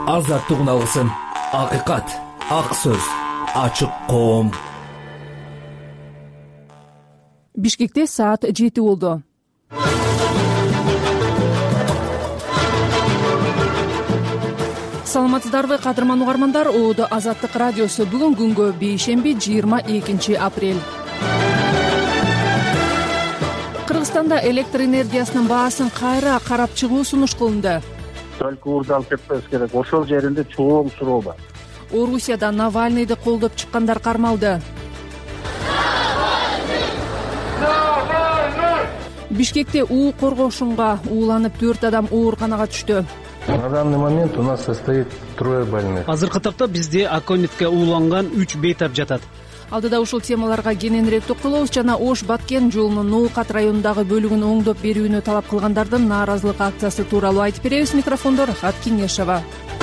азаттык алгысым, акыйкат, ак сөз, ачык коом. Бишкекте саат 7 болду. Саламатсыздарбы, кадырман угармандар. Оодо Азаттык радиосу. Бүгүн күнгө бейшемби 22 апрель. Кыргызстанда электр энергиясынын баасын кайра карап чыгуу сунуш кылынды. Только урдалып кетпеш керек. Ошол жеринде чоң суроо бар. Орусияда Навальныйды колдоп чыккандар кармалды. Бишкекте уу коргошунга ууланып 4 адам ооруканага түштү. На данный момент у нас состоит 3 больных. Азыркы тапта бизде аконитке ууланган 3 бейтап жатат. Алдыда ушул темаларга кененирээк токтолобуз жана Ош-Баткен жолунун Ноокат районундагы бөлүгүн оңдоп берүүнү талап кылгандардын нааразылык акциясы тууралуу айтып беребиз. Микрофондо Рахат Кеңешова.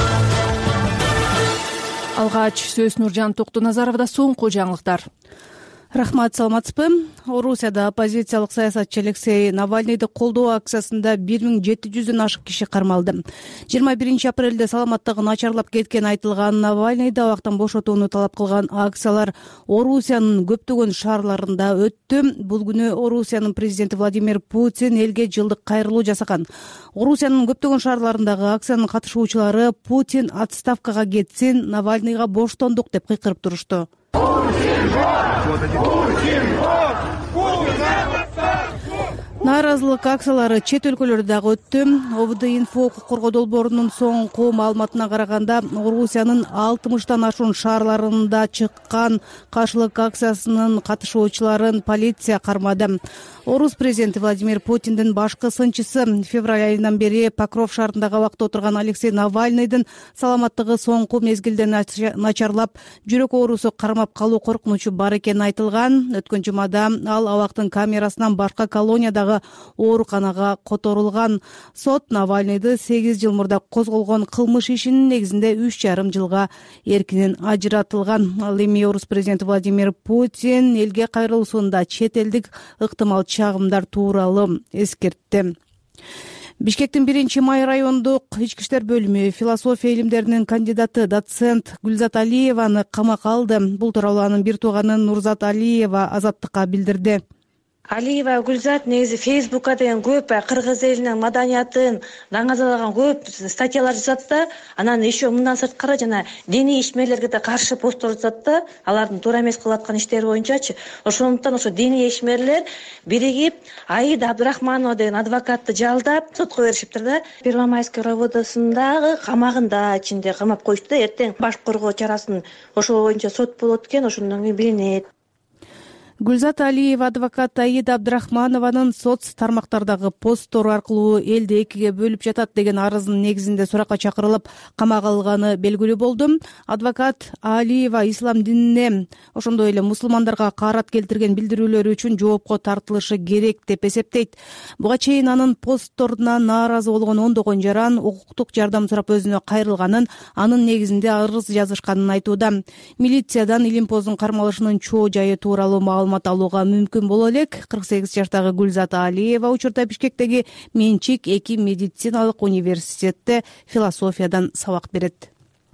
Алгач сөз Нуржан Токтоназаровда. Соңку жаңылыктар. Рахмат, саламатсызбы? Орусияда оппозициялык саясатчы Алексей Навальныйды колдоо акциясында 1700дөн ашык киши кармалды. 21 апрелде саламаттыгы начарлап кеткен айтылган Навальныйды абактан бошотууну талап кылган акциялар Орусиянын көптөгөн шаарларында өттү. Бул күнү Орусиянын президенти Владимир Путин элге жылдык кайрылуу жасаган. Орусиянын көптөгөн шаарларындагы акциянын катышуучулары Путин отставкага кетсин, Навальныйга боштондук деп кыйкырып турушту. Нааразылык акциялары чет өлкөлөрдө дагы өттү. ОВД-инфо укук коргоо долбоорунун соңку маалыматына караганда, Орусиянын 60тан ашуун шаарларында чыккан каршылык акциясынын катышуучуларын полиция кармады. Орус президенти Владимир Путиндин башкы сынчысы февраль айынан бери Покров шаарындагы абакта отурган Алексей Навальныйдын саламаттыгы соңку мезгилде начарлап, жүрөк оорусу кармап калуу коркунучу бар экени айтылган. Өткөн жумада ал абактын камерасынан башка колониядагы ооруканага которулган. Сот Навальныйды 8 жыл мурда козголгон кылмыш ишинин негизинде 3,5 жылга эркинен ажыратылган. Ал эми Орус президенти Владимир Путин элге кайрылуусунда чет элдик ыктымал чагымдар тууралуу эскертти. Бишкектин 1-Май райондук ички иштер бөлүмү философия илимдеринин кандидаты доцент Гүлзат Алиеваны камакка алды. Бул тууралуу анын бир тууганы Нурзат Алиева Азаттыкка билдирди. Алиева Гүлзат негизи Фейсбукка деген көп кыргыз элинин маданиятын даңазалаган көп статьялар жазат да, анан еще мындан сырткары жана диний ишмерлерге да каршы посттор жазат да, алардын туура эмес кылып аткан иштери боюнчачы. Ошондуктан ошо диний ишмерлер биригип Аида Абдрахманова деген адвокатты жалдап сотко беришиптир да. Первомайский роводосундагы камагында ичинде камап коюшту да. Эртең баш коргоо чарасын ошол боюнча сот болот экен, ошондон кийин билинет. Гүлзат Алиева адвокат Аида Абдрахманованын соц тармактардагы посттору аркылуу элди экиге бөлүп жатат деген арызынын негизинде суракка чакырылып камакка алынганы белгилүү болду. Адвокат Алиева ислам динине, ошондой эле мусулмандарга каарат келтирген билдирүүлөрү үчүн жоопко тартылышы керек деп эсептейт. Буга чейин анын постторуна нааразы болгон ондогон жаран укуктук жардам сурап өзүнө кайрылганын, анын негизинде арыз жазышканын айтууда. Милициядан Илимпоздун кармалышынын чоо жайы тууралуу маалымат алууга мүмкүн боло элек. 48 жаштагы Гүлзат Алиева учурда Бишкектеги Менчик 2 медициналык университетте философиядан сабак берет.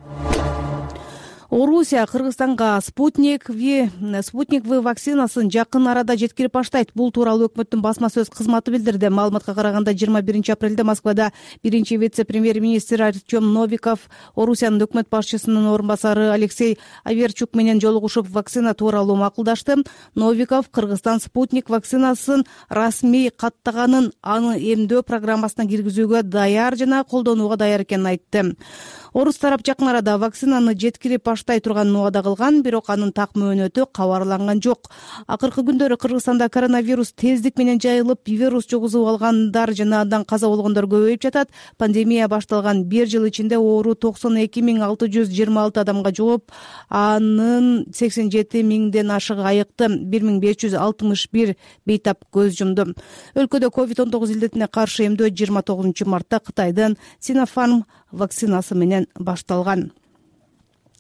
Орусия Кыргызстанга Спутник V вакцинасын жакын арада жеткирип баштайт. Бул тууралуу өкмөттүн басма сөз кызматы билдирди. Маалыматка караганда 21 апрелде Москвада биринчи вице-премьер-министр Артем Новиков Орусиянын өкмөт башчысынын орун басары Алексей Аверчук менен жолугушуп вакцина тууралуу макулдашты. Новиков Кыргызстан Спутник вакцинасын расмий каттаганын, аны эмдөө программасына киргизүүгө даяр жана колдонууга даяр экенин айтты. Орус тарап жакын арада вакцинаны жеткирип баштай турганын убада кылган, бирок анын так мөөнөтү кабарланган жок. Акыркы күндөрү Кыргызстанда коронавирус тездик менен жайылып, вирус жугузуп алгандар жана андан каза болгондор көбөйүп жатат. Пандемия башталган 1 жыл ичинде оору 92,626 адамга жугуп, анын 87,000ден ашыгы айыкты. 1561 бейтап көз жумду. Өлкөдө COVID-19 илдетине каршы эмдөө 29 мартта Кытайдын Sinopharm вакцинасы менен башталган.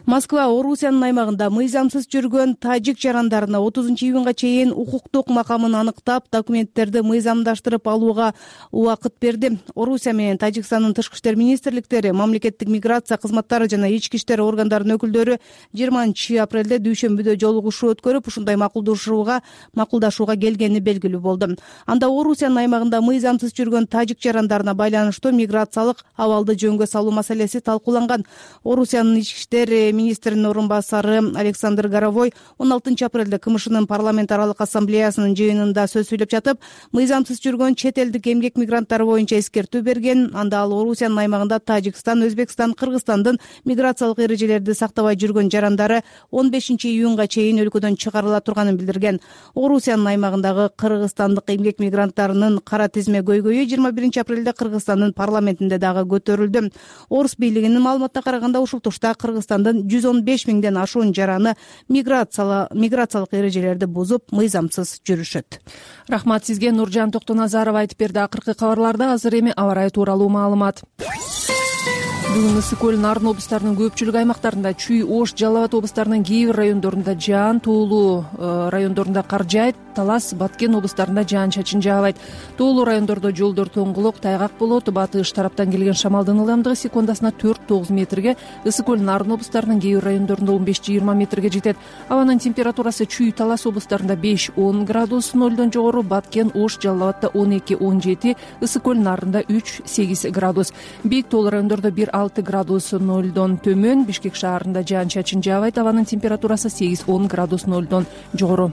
Москва Орусиянын аймагында мыйзамсыз жүргөн тажик жарандарына 30 июнга чейин укуктук макамын аныктап, документтерди мыйзамдаштырып алууга убакыт берди. Орусия менен Тажикстандын тышкы иштер министрликтери, мамлекеттик миграция кызматтары жана ички иштер органдарынын өкүлдөрү 20 апрелде дүйшөмбүдө жолугушуу өткөрүп, ушундай макулдашууга келгени белгилүү болду. Анда Орусиянын аймагында мыйзамсыз жүргөн тажик жарандарына байланыштуу миграциялык абалды жөнгө салуу маселеси талкууланган. Орусиянын ички иштер министринин орун басары Александр Горовой 16 апрелде КМШнын парламент аралык ассамблеясынын жыйынында сөз сүйлөп жатып, мыйзамсыз жүргөн чет элдик эмгек мигранттары боюнча эскертүү берген. Анда ал Орусиянын аймагында Тажикстан, Өзбекстан, Кыргызстандын миграциялык эрежелерди сактабай жүргөн жарандары 15 июнга чейин өлкөдөн чыгарыла турганын билдирген. Орусиянын аймагындагы кыргызстандык эмгек мигранттарынын кара тизме көйгөйү 21 апрелде Кыргызстандын парламентинде дагы көтөрүлдү. Орус бийлигинин маалыматына караганда, ушул тушта Кыргызстандын 115 миңден ашуун жараны миграциялык эрежелерди бузуп, мыйзамсыз жүрүшөт. Рахмат сизге, Нуржан Токтоназарова айтып берди. Акыркы кабарларда азыр эми аба ырайы тууралуу маалымат. Бүгүн Ысык көл, Нарын облустарынын көпчүлүк аймактарында, Чүй, Ош, Жалал Абад облустарынын кээ бир райондорунда жаан, Тоолуу райондорунда кар жаайт, Талас, Баткен облустарында жаан-чачын жаабайт. Тоолуу райондордо жолдор тоңголок, тайгак болот. Батыш тараптан келген шамалдын ылдамдыгы секундасына 4-9 метрге, Ысык көл, Нарын облустарынын кээ бир райондорунда 15-20 метрге жетет. Абанын температурасы Чүй, Талас облустарында 5-10 градус нөлдөн жогору, Баткен, Ош, Жалал Абадта 12-17, Ысык көл, Нарында 3-8 градус. Бийик Тоолуу райондордо 1-6 градус нөлдөн төмөн, Бишкек шаарында жаан-чачын жаабайт. Абанын температурасы 8-10 градус нөлдөн жогору.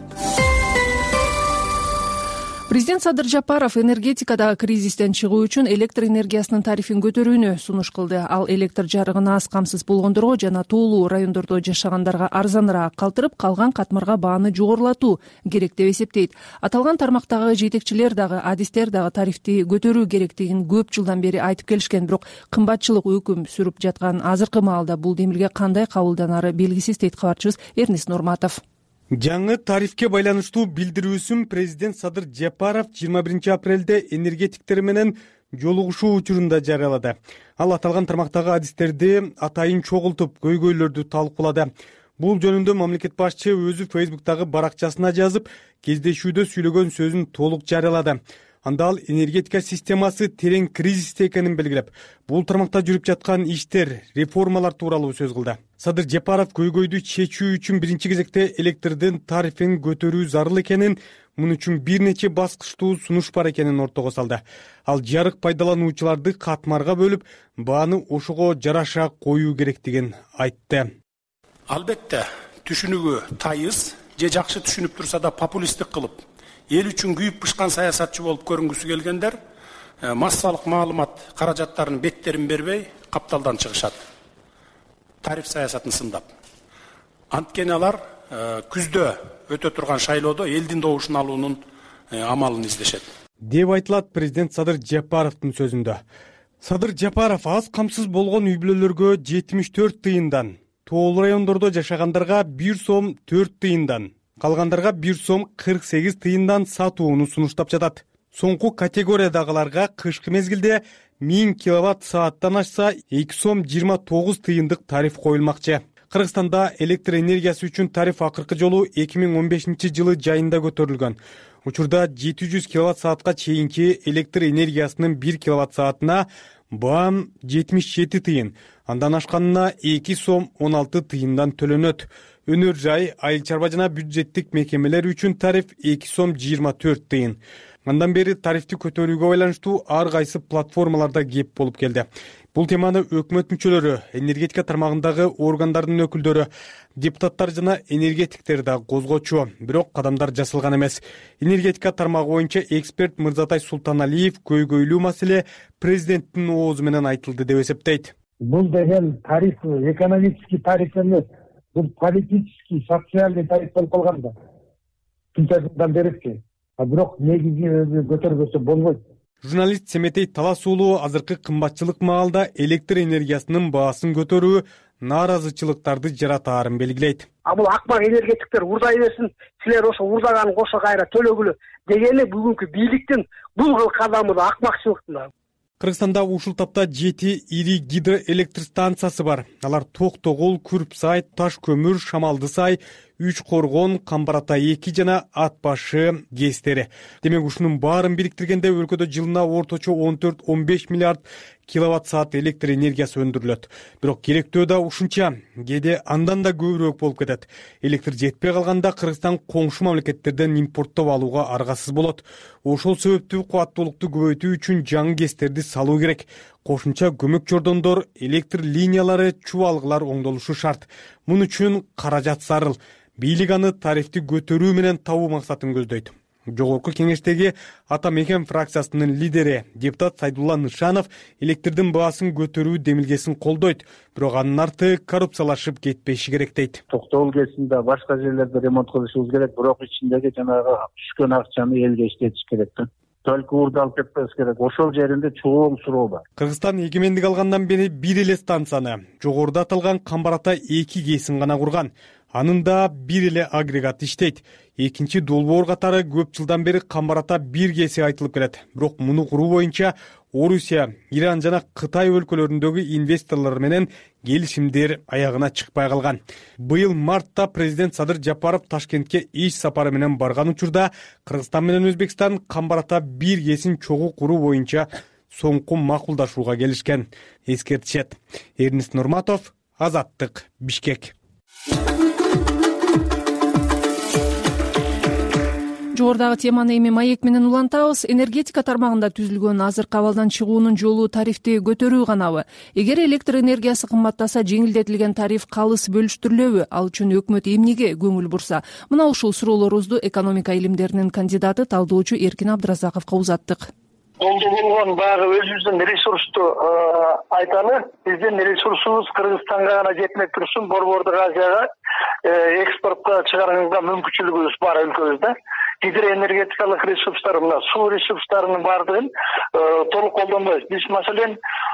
Президент Садыр Жапаров энергетикадагы кризистен чыгуу үчүн электр энергиясынын тарифин көтөрүүнү сунуш кылды. Ал электр жарыгына аз камсыз болгондорго жана тоолуу райондордо жашагандарга арзаныраак калтырып, калган катмарга бааны жогорулатуу керек деп эсептейт. Аталган тармактагы жетекчилер дагы, адистер дагы тарифти көтөрүү керектигин көп жылдан бери айтып келишкен, бирок кымбатчылык өкүм сүрүп жаткан азыркы маалда бул демилге кандай кабылданары белгисиз, дейт кабарчыбыз Эрнис Нурматов. Жаңы тарифке байланыштуу билдирүүсүн президент Садыр Жапаров 21 апрелде энергетиктер менен жолугушуу учурунда жарыялады. Ал аталган тармактагы адистерди атайын чогултуп, көйгөйлөрдү талкуулады. Бул жөнүндө мамлекет башчы өзү Фейсбуктагы баракчасына жазып, кездешүүдө сүйлөгөн сөзүн толук жарыялады. Анда ал энергетика системасы терең кризисте экенин белгилеп, бул тармакта жүрүп жаткан иштер, реформалар тууралуу сөз кылды. Садыр Жапаров көйгөйдү чечүү үчүн биринчи кезекте электрдин тарифин көтөрүү зарыл экенин, муну үчүн бир нече баскычтуу сунуш бар экенин ортого салды. Ал жарык пайдалануучуларды катмарга бөлүп, бааны ошого жараша коюу керектигин айтты. Албетте түшүнүгү тайыз, же жакшы түшүнүп турса да популисттик кылып, эл үчүн күйүп бышкан саясатчы болуп көрүнгүсү келгендер массалык маалымат каражаттарынын беттерин бербей капталдан чыгышат. Тариф саясатын сындап. Анткени алар күздө өтө турган шайлоодо элдин добушун алуунун амалын издешет. Деп айтылат президент Садыр Жапаровдун сөзүндө. Садыр Жапаров аз камсыз болгон үй бүлөлөргө 74 тыйындан, тоолуу райондордо жашагандарга 1 сом 4 тыйындан, калгандарга 1 сом 48 тыйындан сатууну сунуштап жатат. Соңку категориядагыларга кышкы мезгилде 1000 киловатт сааттан ашса 2 сом 29 тыйындык тариф коюлмакчы. Кыргызстанда электр энергиясы үчүн тариф акыркы жолу 2015 жылы жайында көтөрүлгөн. Учурда 700 киловатт саатка чейинки электр энергиясынын 1 киловатт саатына баам 77 тыйын, андан ашканына 2 сом 16 тыйындан төлөнөт. Өнөр жай, айыл чарба жана бюджеттик мекемелер үчүн тариф 2 сом 24 тыйын. Андан бери тарифти көтөрүүгө байланыштуу ар кайсы платформаларда кеп болуп келди. Бул теманы өкмөт мүчөлөрү, энергетика тармагындагы органдардын өкүлдөрү, депутаттар жана энергетиктер да козгочу, бирок кадамдар жасалган эмес. Энергетика тармагы боюнча эксперт Мырзатай Султаналиев көйгөйлүү маселе президенттин оозу менен айтылды деп эсептейт. Бул деген тариф экономический тариф эмес, бул политический, социальный тариф болуп калган да. Тынчадан берипти. Бирок негизи көтөрбөсө болбойт. Журналист Семетей Талас уулу азыркы кымбатчылык маалда электр энергиясынын баасын көтөрүү нааразычылыктарды жаратаарын белгилейт. Бул акмак энергетиктер урдай берсин, силер ошо урдаган кошо кайра төлөгүлө дегени бүгүнкү бийликтин бул кадамы да акмакчылык да. Кыргызстанда ушул тапта 7 ири гидроэлектр станциясы бар. Алар Токтогул, Күрпсай, Таш көмүр, Шамалдысай, Үч Коргон, Камбарата 2 жана Ат башы ГЭСтери. Демек ушунун баарын бириктиргенде өлкөдө жылына орточо 14-15 миллиард киловатт саат электр энергиясы өндүрүлөт. Бирок керектөө да ушунча, кээде андан да көбүрөөк болуп кетет. Электр жетпей калганда Кыргызстан коңшу мамлекеттерден импорттоп алууга аргасыз болот. Ошол себептүү кубаттуулукту көбөйтүү үчүн жаңы ГЭСтерди салуу керек. Кошумча көмөк жордондор, электр линиялары, чубалгылар оңдолушу шарт. Мун үчүн каражат зарыл. Бийлик аны тарифти көтөрүү менен табуу максатын көздөйт. Жогорку кеңештеги Ата Мекен фракциясынын лидери депутат Сайдулла Нышанов электрдин баасын көтөрүү демилгесин колдойт, бирок анын арты коррупциялашып кетпеши керек дейт. Токтогул ГЭСинде башка жерлерде ремонт кылышыбыз керек, бирок ичиндеги жанагы түшкөн акчаны элге иштетиш керек да. Только урду алып кетпеш керек. Ошол жеринде чоң суроо бар. Кыргызстан эгемендик алгандан бери бир эле станцияны, жогоруда аталган Камбарата 2 ГЭСин гана курган. Анында бир эле агрегат иштейт. Экинчи долбоор катары көп жылдан бери Камбарата 1 ГЭСи айтылып келет. Бирок муну куруу боюнча Орусия, Иран жана Кытай өлкөлөрүндөгү инвесторлор менен келишимдер аягына чыкпай калган. Быйыл мартта президент Садыр Жапаров Ташкентке иш сапары менен барган учурда Кыргызстан менен Өзбекстан Камбарата 1 ГЭСин чогуу куруу боюнча соңку макулдашууга келишкен. Эскертишет. Эрнис Нурматов, Азаттык, Бишкек. Жогорудагы теманы эми маек менен улантабыз. Энергетика тармагында түзүлгөн азыркы абалдан чыгуунун жолу тарифти көтөрүү ганабы? Эгер электр энергиясы кымбаттаса, жеңилдетилген тариф калыс бөлүштүрүлөбү? Ал үчүн өкмөт эмнеге көңүл бурса? Мына ушул суроолорубузду экономика илимдеринин кандидаты, талдоочу Эркин Абдыразаковго узаттык. Колдо болгон баягы өзүбүздүн ресурсту айталы. Биздин ресурсубуз Кыргызстанга гана жетмей турсун, Борбордук Азияга экспортко чыгарганга мүмкүнчүлүгүбүз бар өлкөбүздө. Гидроэнергетикалык ресурстар, мына суу ресурстарынын бардыгын толук колдонбойбуз. Биз маселен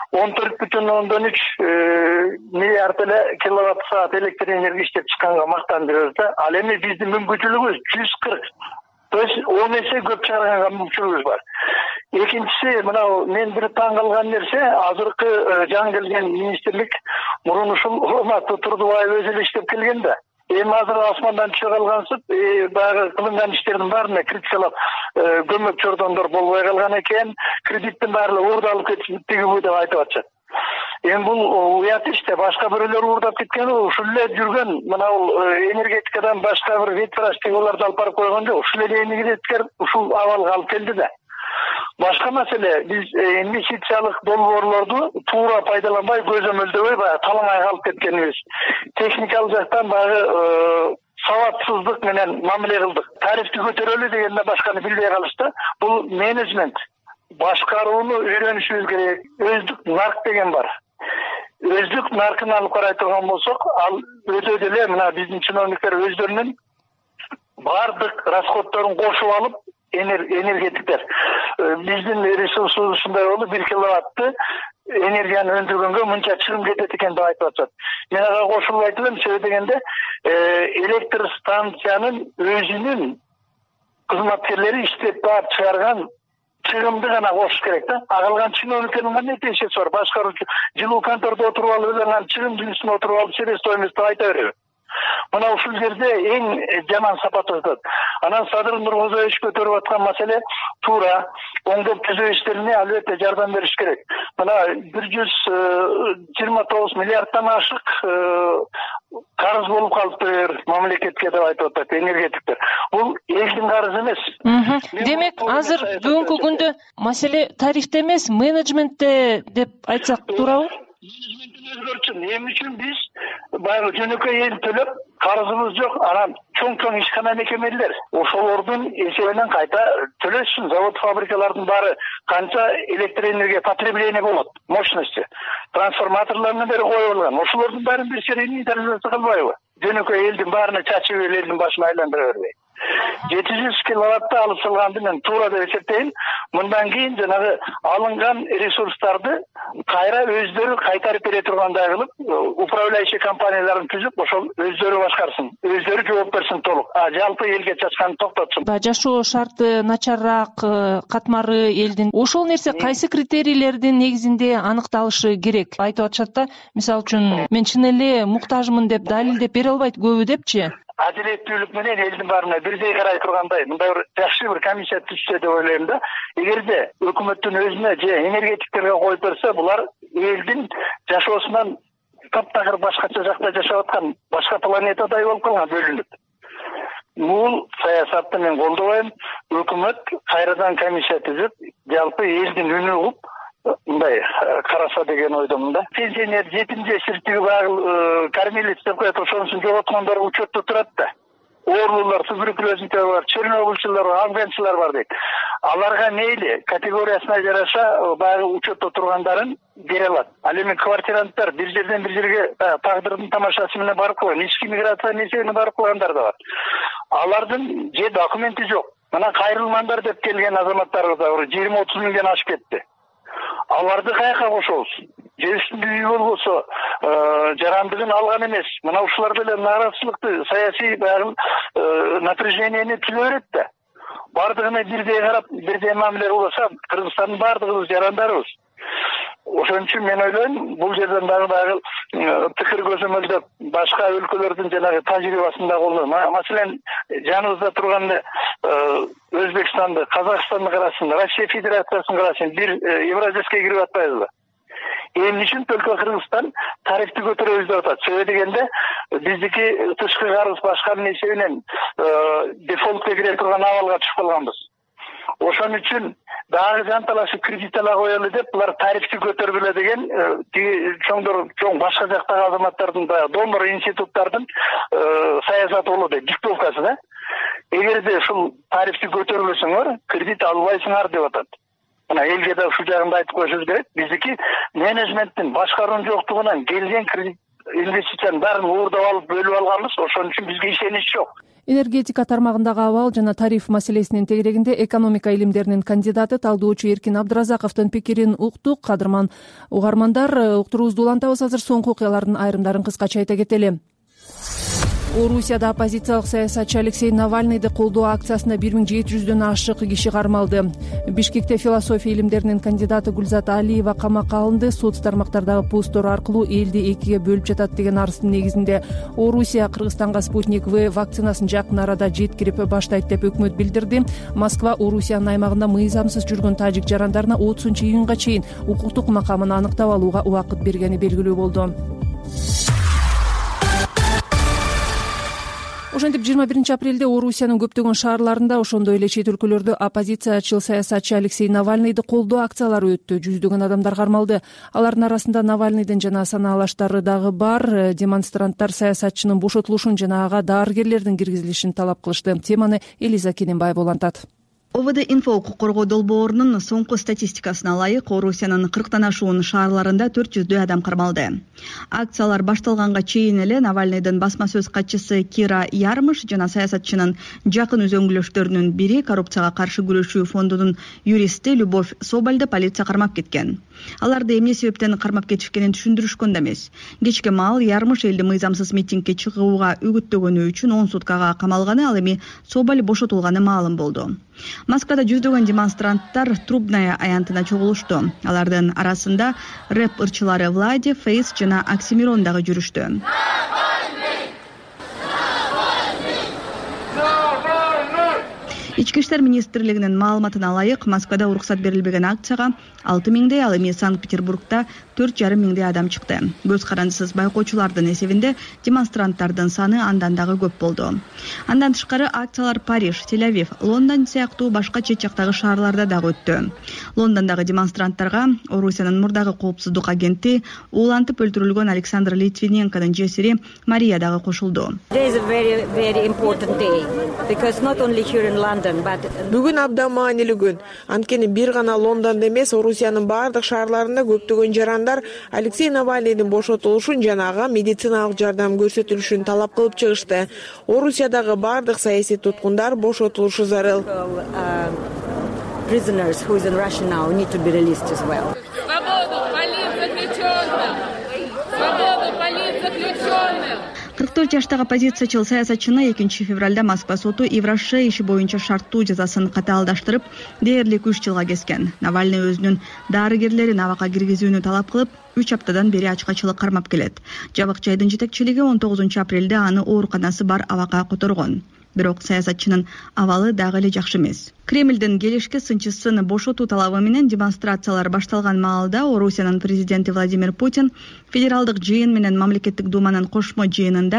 14,3 миллиард эле киловатт саат электр энергия иштеп чыкканга мактанып да. Ал эми биздин мүмкүнчүлүгүбүз 140. То есть 10 эсе көп чыгарганга мүмкүнчүлүгүбүз бар. Экинчиси, мына мен бир таң калган нерсе, азыркы жаңы келген министрлик мурун ушул урматтуу Турдубаев өзү эле иштеп келген да. Эми азыр асмандан түшө калгансып, баягы кылынган иштердин баарына критикалап, көмөк жордондор болбой калган экен, кредиттин баары уурда алып кетиптиги деп айтып атышат. Эми бул уят иште, башка бирөөлөр уурдап кеткен, ушул эле жүргөн, мына бул энергетикадан башка бир ветврач тегилерди алып барып койгон жок. Ушул эле энергетикер ушул абалга алып келди да. Башка маселе, биз инвестициялык долбоорлорду туура пайдаланбай, көзөмөлдөбөй, баягы талаңайга алып кеткенибиз. Техникалык жактан баягы сабатсыздык менен мамиле кылдык. Тарифти көтөрөлү дегенде башканы билбей калышты. Бул менеджмент башкарууну үйрөнүшүбүз керек. Өздүк нарк деген бар. Өздүк наркын алып карай турган болсок, ал өтө деле мына биздин чиновниктер өздөрүнүн бардык расходдорун кошуп алып, энергетиктер биздин ресурсубуз ушундай болду, 1 киловатты энергияны өндүргөнгө мынча чыгым кетет экен деп айтып атышат. Мен ага кошулуп айтып элем, себеби дегенде электр станциянын өзүнүн кызматкерлери иштеп барып чыгарган чыгымды гана кошуш керек да. Калган чиновниктердин кандай тиешеси бар? Башкаруучу жылуу контордо отуруп алып, анан чыгым дүнүсүнө отуруп алып, себестоимость деп айта береби. Мына ушул жерде эң жаман сапат өтөт. Анан Садыр Нуркозоевич көтөрүп аткан маселе туура оңдоп түзөө иштерине албетте жардам бериш керек. Мына 129 миллиарддан ашык карыз болуп калыптыр мамлекетке деп айтып атат энергетиктер. Бул элдин карызы эмес. Демек, азыр бүгүнкү күндө маселе тарифте эмес, менеджментте деп айтсак туурабы? Эмне үчүн биз баягы жөнөкөй эл төлөп, карызыбыз жок, анан чоң ишкана мекемелер ошолордун эсебинен кайта төлөшсүн. Завод, фабрикалардын баары канча электр энергия потребление болот, мощности, трансформаторлорун бери коюп алган. Ошолордун баарын бир серийный интервенция кылбайбы? Жөнөкөй элдин баарына чачып элдин башына айландыра бербей. $700 киловатты алып салганды мен туура деп эсептейм. Мындан кийин жанагы алынган ресурстарды кайра өздөрү кайтарып бере тургандай кылып, управляющий компанияларын түзүп, ошол өздөрү башкарсын, өздөрү жооп берсин толук. Жалпы элге чачканды токтотсун. Жашоо шарты начарраак, катмары элдин. Ошол нерсе кайсы критерийлердин негизинде аныкталышы керек? Айтып атышат да, мисалы үчүн мен чын эле муктажмын деп далилдеп бере албайт көбү депчи. Адилеттүүлүк менен элдин баарына бирдей карай тургандай мындай бир жакшы бир комиссия түзсө деп ойлойм да. Эгерде өкмөттүн өзүнө же энергетиктерге коюп берсе, булар элдин жашоосунан таптакыр башкача жакта жашап аткан башка планетадай болуп калган, бөлүнүп. Бул саясатты мен колдобойм. Өкмөт кайрадан комиссия түзүп, жалпы элдин үнү угуп мындай караса деген ойдомун да. Пенсионер, жетим жесиртиги бар, кормилец деп коет, ошонусун жоготкондор учетто турат да. Оорулуулар, туберкулезниктер бар, чернобыльчылар бар, афганчылар бар дейт. Аларга мейли категориясына жараша баягы учетто тургандарын бере алат. Ал эми квартиранттар бир жерден бир жерге тагдырдын тамашасы менен барып калган, ички миграция несебине барып калгандар да бар. Алардын же документи жок. Мына кайрылмандар деп келген азаматтарыбыз да бар, 20-30 миңден ашып кетти. Аларды каяка кошобуз? Же үстүндө үй болбосо, жарандыгын алган эмес. Мына ушулар деле нааразычылыкты, саясий напряжениени түзө берет да. Бардыгына бирдей карап, бирдей мамиле кылса, Кыргызстандын бардыгыбыз жарандарыбыз. Ошон үчүн мен ойлойм, бул жерден дагы тыкыр көзөмөлдөп, башка өлкөлөрдүн жанагы тажрыйбасында колдонуп, маселен, жаныбызда турган Өзбекстанды, Казакстанды карасын, Россия Федерациясын карасын, бир Евразияска кирип атпайбызбы? Эмне үчүн только Кыргызстан тарифти көтөрөбүз деп атат? Себеби дегенде биздики тышкы карыз башканын эсебинен дефолтко кире турган абалга түшүп калганбыз. Ошон үчүн дагы жанталашып кредит ала коелу деп, булар тарифти көтөргүлө деген чоң башка жактагы азаматтардын донор институттардын саясаты болот дейт, диктовкасы да. Эгерде ушул тарифти көтөрбөсөңөр, кредит албайсыңар деп атат. Мына элге да ушул жагында айтып коюшубуз керек. Биздики менеджменттин башкаруунун жоктугунан келген кредит инвестициянын баарын уурдап алып бөлүп алганбыз. Ошон үчүн бизге ишенич жок. Энергетика тармагындагы абал жана тариф маселесинин тегерегинде экономика илимдеринин кандидаты талдоочу Эркин Абдыразаковдун пикирин уктук. Кадырман угармандар, уктуруубузду улантабыз. Азыр соңку окуялардын айрымдарын кыскача айта кетели. Орусияда оппозициялык саясатчы Алексей Навальныйды колдоо акциясына 1700дөн ашык киши кармалды. Бишкекте философия илимдеринин кандидаты Гүлзат Алиева камакка алынды. Соц тармактардагы посттор аркылуу элди экиге бөлүп жатат деген арыздын негизинде Орусия Кыргызстанга Спутник В вакцинасын жакын арада жеткирип баштайт деп өкмөт билдирди. Москва Орусиянын аймагында мыйзамсыз жүргөн тажик жарандарына 30-июнга чейин укуктук макамын аныктап алууга убакыт бергени белгилүү болду. Ошентип 21 апрелде Орусиянын көптөгөн шаарларында, ошондой эле чет өлкөлөрдө оппозициячыл саясатчы Алексей Навальныйды колдоо акциялары өттү. Жүздөгөн адамдар кармалды. Алардын арасында Навальныйдын жана санаалаштары дагы бар. Демонстранттар саясатчынын бошотулушун жана ага дарыгерлердин киргизилишин талап кылышты. Теманы Элиза Кененбаева улантат. ОВД Инфо укук коргоо долбоорунун соңку статистикасына ылайык Орусиянын 40тан ашуун шаарларында 400 адам кармалды. Акциялар башталганга чейин эле Навальныйдын басма сөз катчысы Кира Ярмыш жана саясатчынын жакын өзөңгүлөштөрүнүн бири коррупцияга каршы күрөшүү фондунун юристи Любовь Собальды полиция кармап кеткен. Аларды эмне себептен кармап кетишкенин түшүндүрүшкөн да эмес. Кечке маал Ярмыш элди мыйзамсыз митингге чыгууга үгүттөгөнү үчүн 10 суткага камалганы, ал эми Собаль бошотулганы маалым болду. Москвада жүздөгөн демонстранттар Трубная аянтына чогулушту. Алардын арасында рэп ырчылары Влади, Фейс жана Оксимирон дагы жүрүштү. Ички иштер министрлигинин маалыматына ылайык, Москвада уруксат берилбеген акцияга 6000дей, ал эми Санкт-Петербургда 4,5 адам чыкты. Көз карандысыз байкоочулардын эсебинде демонстранттардын саны андан дагы көп болду. Андан тышкары акциялар Париж, Тель-Авив, Лондон сыяктуу башка чет жактагы шаарларда дагы өттү. Лондондогу демонстранттарга Орусиянын мурдагы коопсуздук агенти уулантып өлтүрүлгөн Александр Литвиненконун жесири Мария дагы кошулду. Бүгүн абдан маанилүү күн. Анткени бир гана Лондондо эмес, Орусиянын бардык шаарларында көптөгөн жарандар Алексей Навальныйдын бошотулушун жана ага медициналык жардам көрсөтүлүшүн талап кылып чыгышты. Орусиядагы бардык саясий туткундар бошотулушу зарыл. Prisoners who is in Russia now need to be released as well. Свободу политзаключенным! Свободу политзаключенным! 44 жаштагы оппозициячыл саясатчыны 2 февралда Москва соту Ивраше иши боюнча шарттуу жазасын катаалдаштырып, дээрлик 3 жылга кескен. Навальный өзүнүн дарыгерлерин абакка киргизүүнү талап кылып, 3 аптадан бери ачкачылык кармап келет. Жабык жайдын жетекчилиги 19 апрелде аны ооруканасы бар абакка которгон. Бирок саясатчынын абалы дагы эле жакшы эмес. Кремлдин келишке сынчысын бошотуу талабы менен демонстрациялар башталган маалда Орусиянын президенти Владимир Путин федералдык жыйын менен мамлекеттик думанын кошмо жыйынында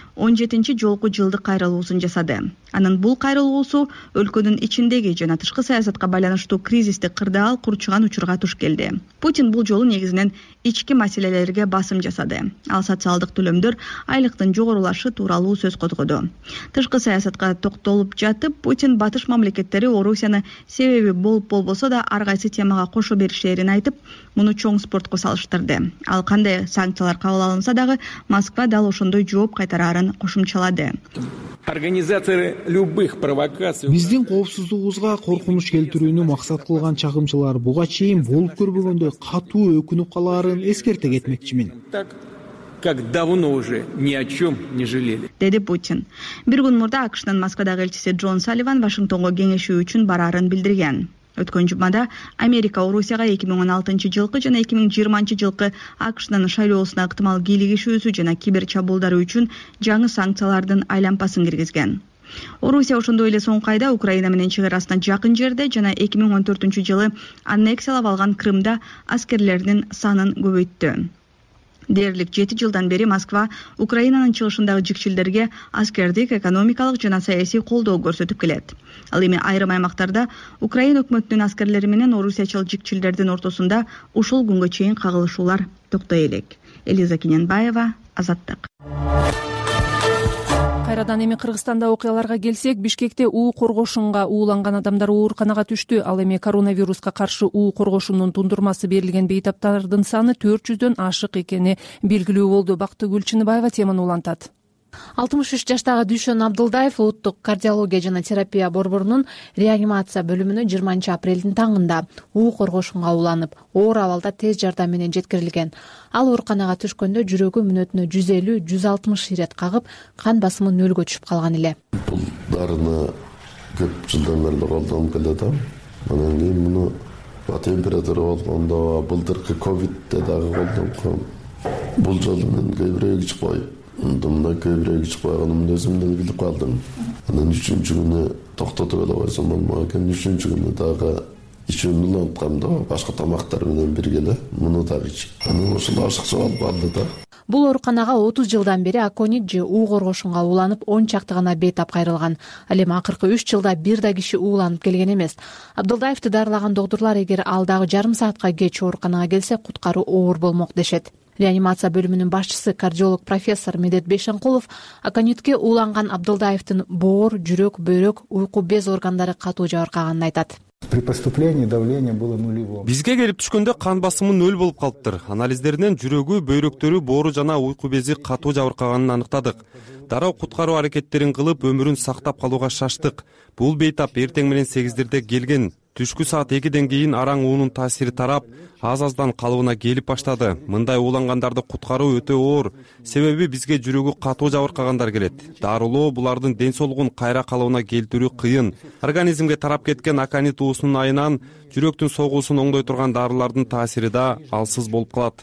17 жолку жылдык кайрылуусун жасады. Анын бул кайрылуусу өлкөнүн ичиндеги жана тышкы саясатка байланыштуу кризисти кырдаал курчуган учурга туш келди. Путин бул жолу негизинен ички маселелерге басым жасады. Ал социалдык төлөмдөр, айлыктын жогорулашы тууралуу сөз козгоду. Тышкы саясатка токтолуп жатып, Путин батыш мамлекеттери Орусияны себеби болбосо да ар кайсы темага кошо беришерин айтып, муну чоң спортко салыштырды. Ал кандай санкциялар кабыл алынса дагы Москва дал ошондой жооп кайтарарын кошумчалады. Организаторы любых провокаций. Биздин коопсуздугубузга коркунуч келтирүүнү максат кылган чагымчылар буга чейин болуп көрбөгөндөй катуу өкүнүп калаарын эскерте кетмекчимин. Так, как давно уже ни о чем не жалели. Деди Путин. Бир күн мурда АКШнын Москвадагы элчиси Джон Салливан Вашингтонго кеңешүү үчүн бараарын билдирген. Өткөн жумада Америка Орусияга 2016 жылкы жана 2020 жылкы АКШнын шайлоосуна ыктымал кийлигишүүсү жана кибер чабуулдары үчүн жаңы санкциялардын айлампасын киргизген. Орусия ошондой эле соңку айда Украина менен чек арасына жакын жерде жана 2014 жылы аннексиялап алган Крымда аскерлеринин санын көбөйттү. Дээрлик 7 жылдан бери Москва Украинанын чыгышындагы жикчилдерге аскердик, экономикалык жана саясий колдоо көрсөтүп келет. Ал эми айрым аймактарда Украина өкмөтүнүн аскерлери менен орусиячыл жикчилдердин ортосунда ушул күнгө чейин кагылышуулар токтой элек. Элиза Кененбаева, Азаттык. Кайрадан эми Кыргызстанда окуяларга келсек, Бишкекте уу коргошунга ууланган адамдар ооруканага түштү. Ал эми коронавируска каршы уу коргошунун тундурмасы берилген бейтаптардын саны 400дөн ашык экени белгилүү болду. Бактыгүл Чыныбаева теманы улантат. 63 жаштагы Дүйшөн Абдылдаев улуттук кардиология жана терапия борборунун реанимация бөлүмүнө 20 апрелдин таңында уу коргошунга ууланып, оор абалда тез жардам менен жеткирилген. Ал ооруканага түшкөндө жүрөгү мүнөтүнө 150-160 ирет кагып, кан басымы нөлгө түшүп калган эле. Бул дарыны көп жылдан бери колдонуп келатам. Анан кийин муну температура болгондо, былтыркы ковидте дагы колдонгом. Бул жолу мен көбүрөөк ичпей мында көбүрөөк ичип койгонумду өзүмдөн билип калдым. Анан 3-чү күнү токтотуп эле койсом болмок экен. 3-чү күнү дагы ичүүнү улантканда башка тамактар менен бирге эле муну дагы ичип. Анан ушул ашыкча болуп калды да. Бул ооруканага 30 жылдан бери аконит же уу коргошунга ууланып 10 чакты гана бейтап кайрылган. Ал эми акыркы 3 жылда бир да киши ууланып келген эмес. Абдылдаевди дарылаган доктурлар эгер ал дагы жарым саатка кеч ооруканага келсе куткаруу оор болмок дешет. Реанимация бөлүмүнүн башчысы кардиолог профессор Медет Бейшенкулов аконитке ууланган Абдылдаевдин боор, жүрөк, бөйрөк, уйку без органдары катуу жабыркаганын айтат. При поступлении давление было нулевым. Бизге келип түшкөндө кан басымы 0 болуп калыптыр. Анализдеринен жүрөгү, бөйрөктөрү, боору жана уйку бези катуу жабыркаганын аныктадык. Дароо куткаруу аракеттерин кылып, өмүрүн сактап калууга шаштык. Бул бейтап эртең менен 8-дерде келген. Түшкү саат 2ден кийин араң уунун таасири тарап, аз-аздан калыбына келип баштады. Мындай уулангандарды куткаруу өтө оор. Себеби бизге жүрөгү катуу жабыркагандар келет. Дарылоо булардын ден соолугун кайра калыбына келтирүү кыйын. Организмге тарап кеткен аконит уусунун айынан жүрөктүн согуусун оңдой турган дарылардын таасири да алсыз болуп калат.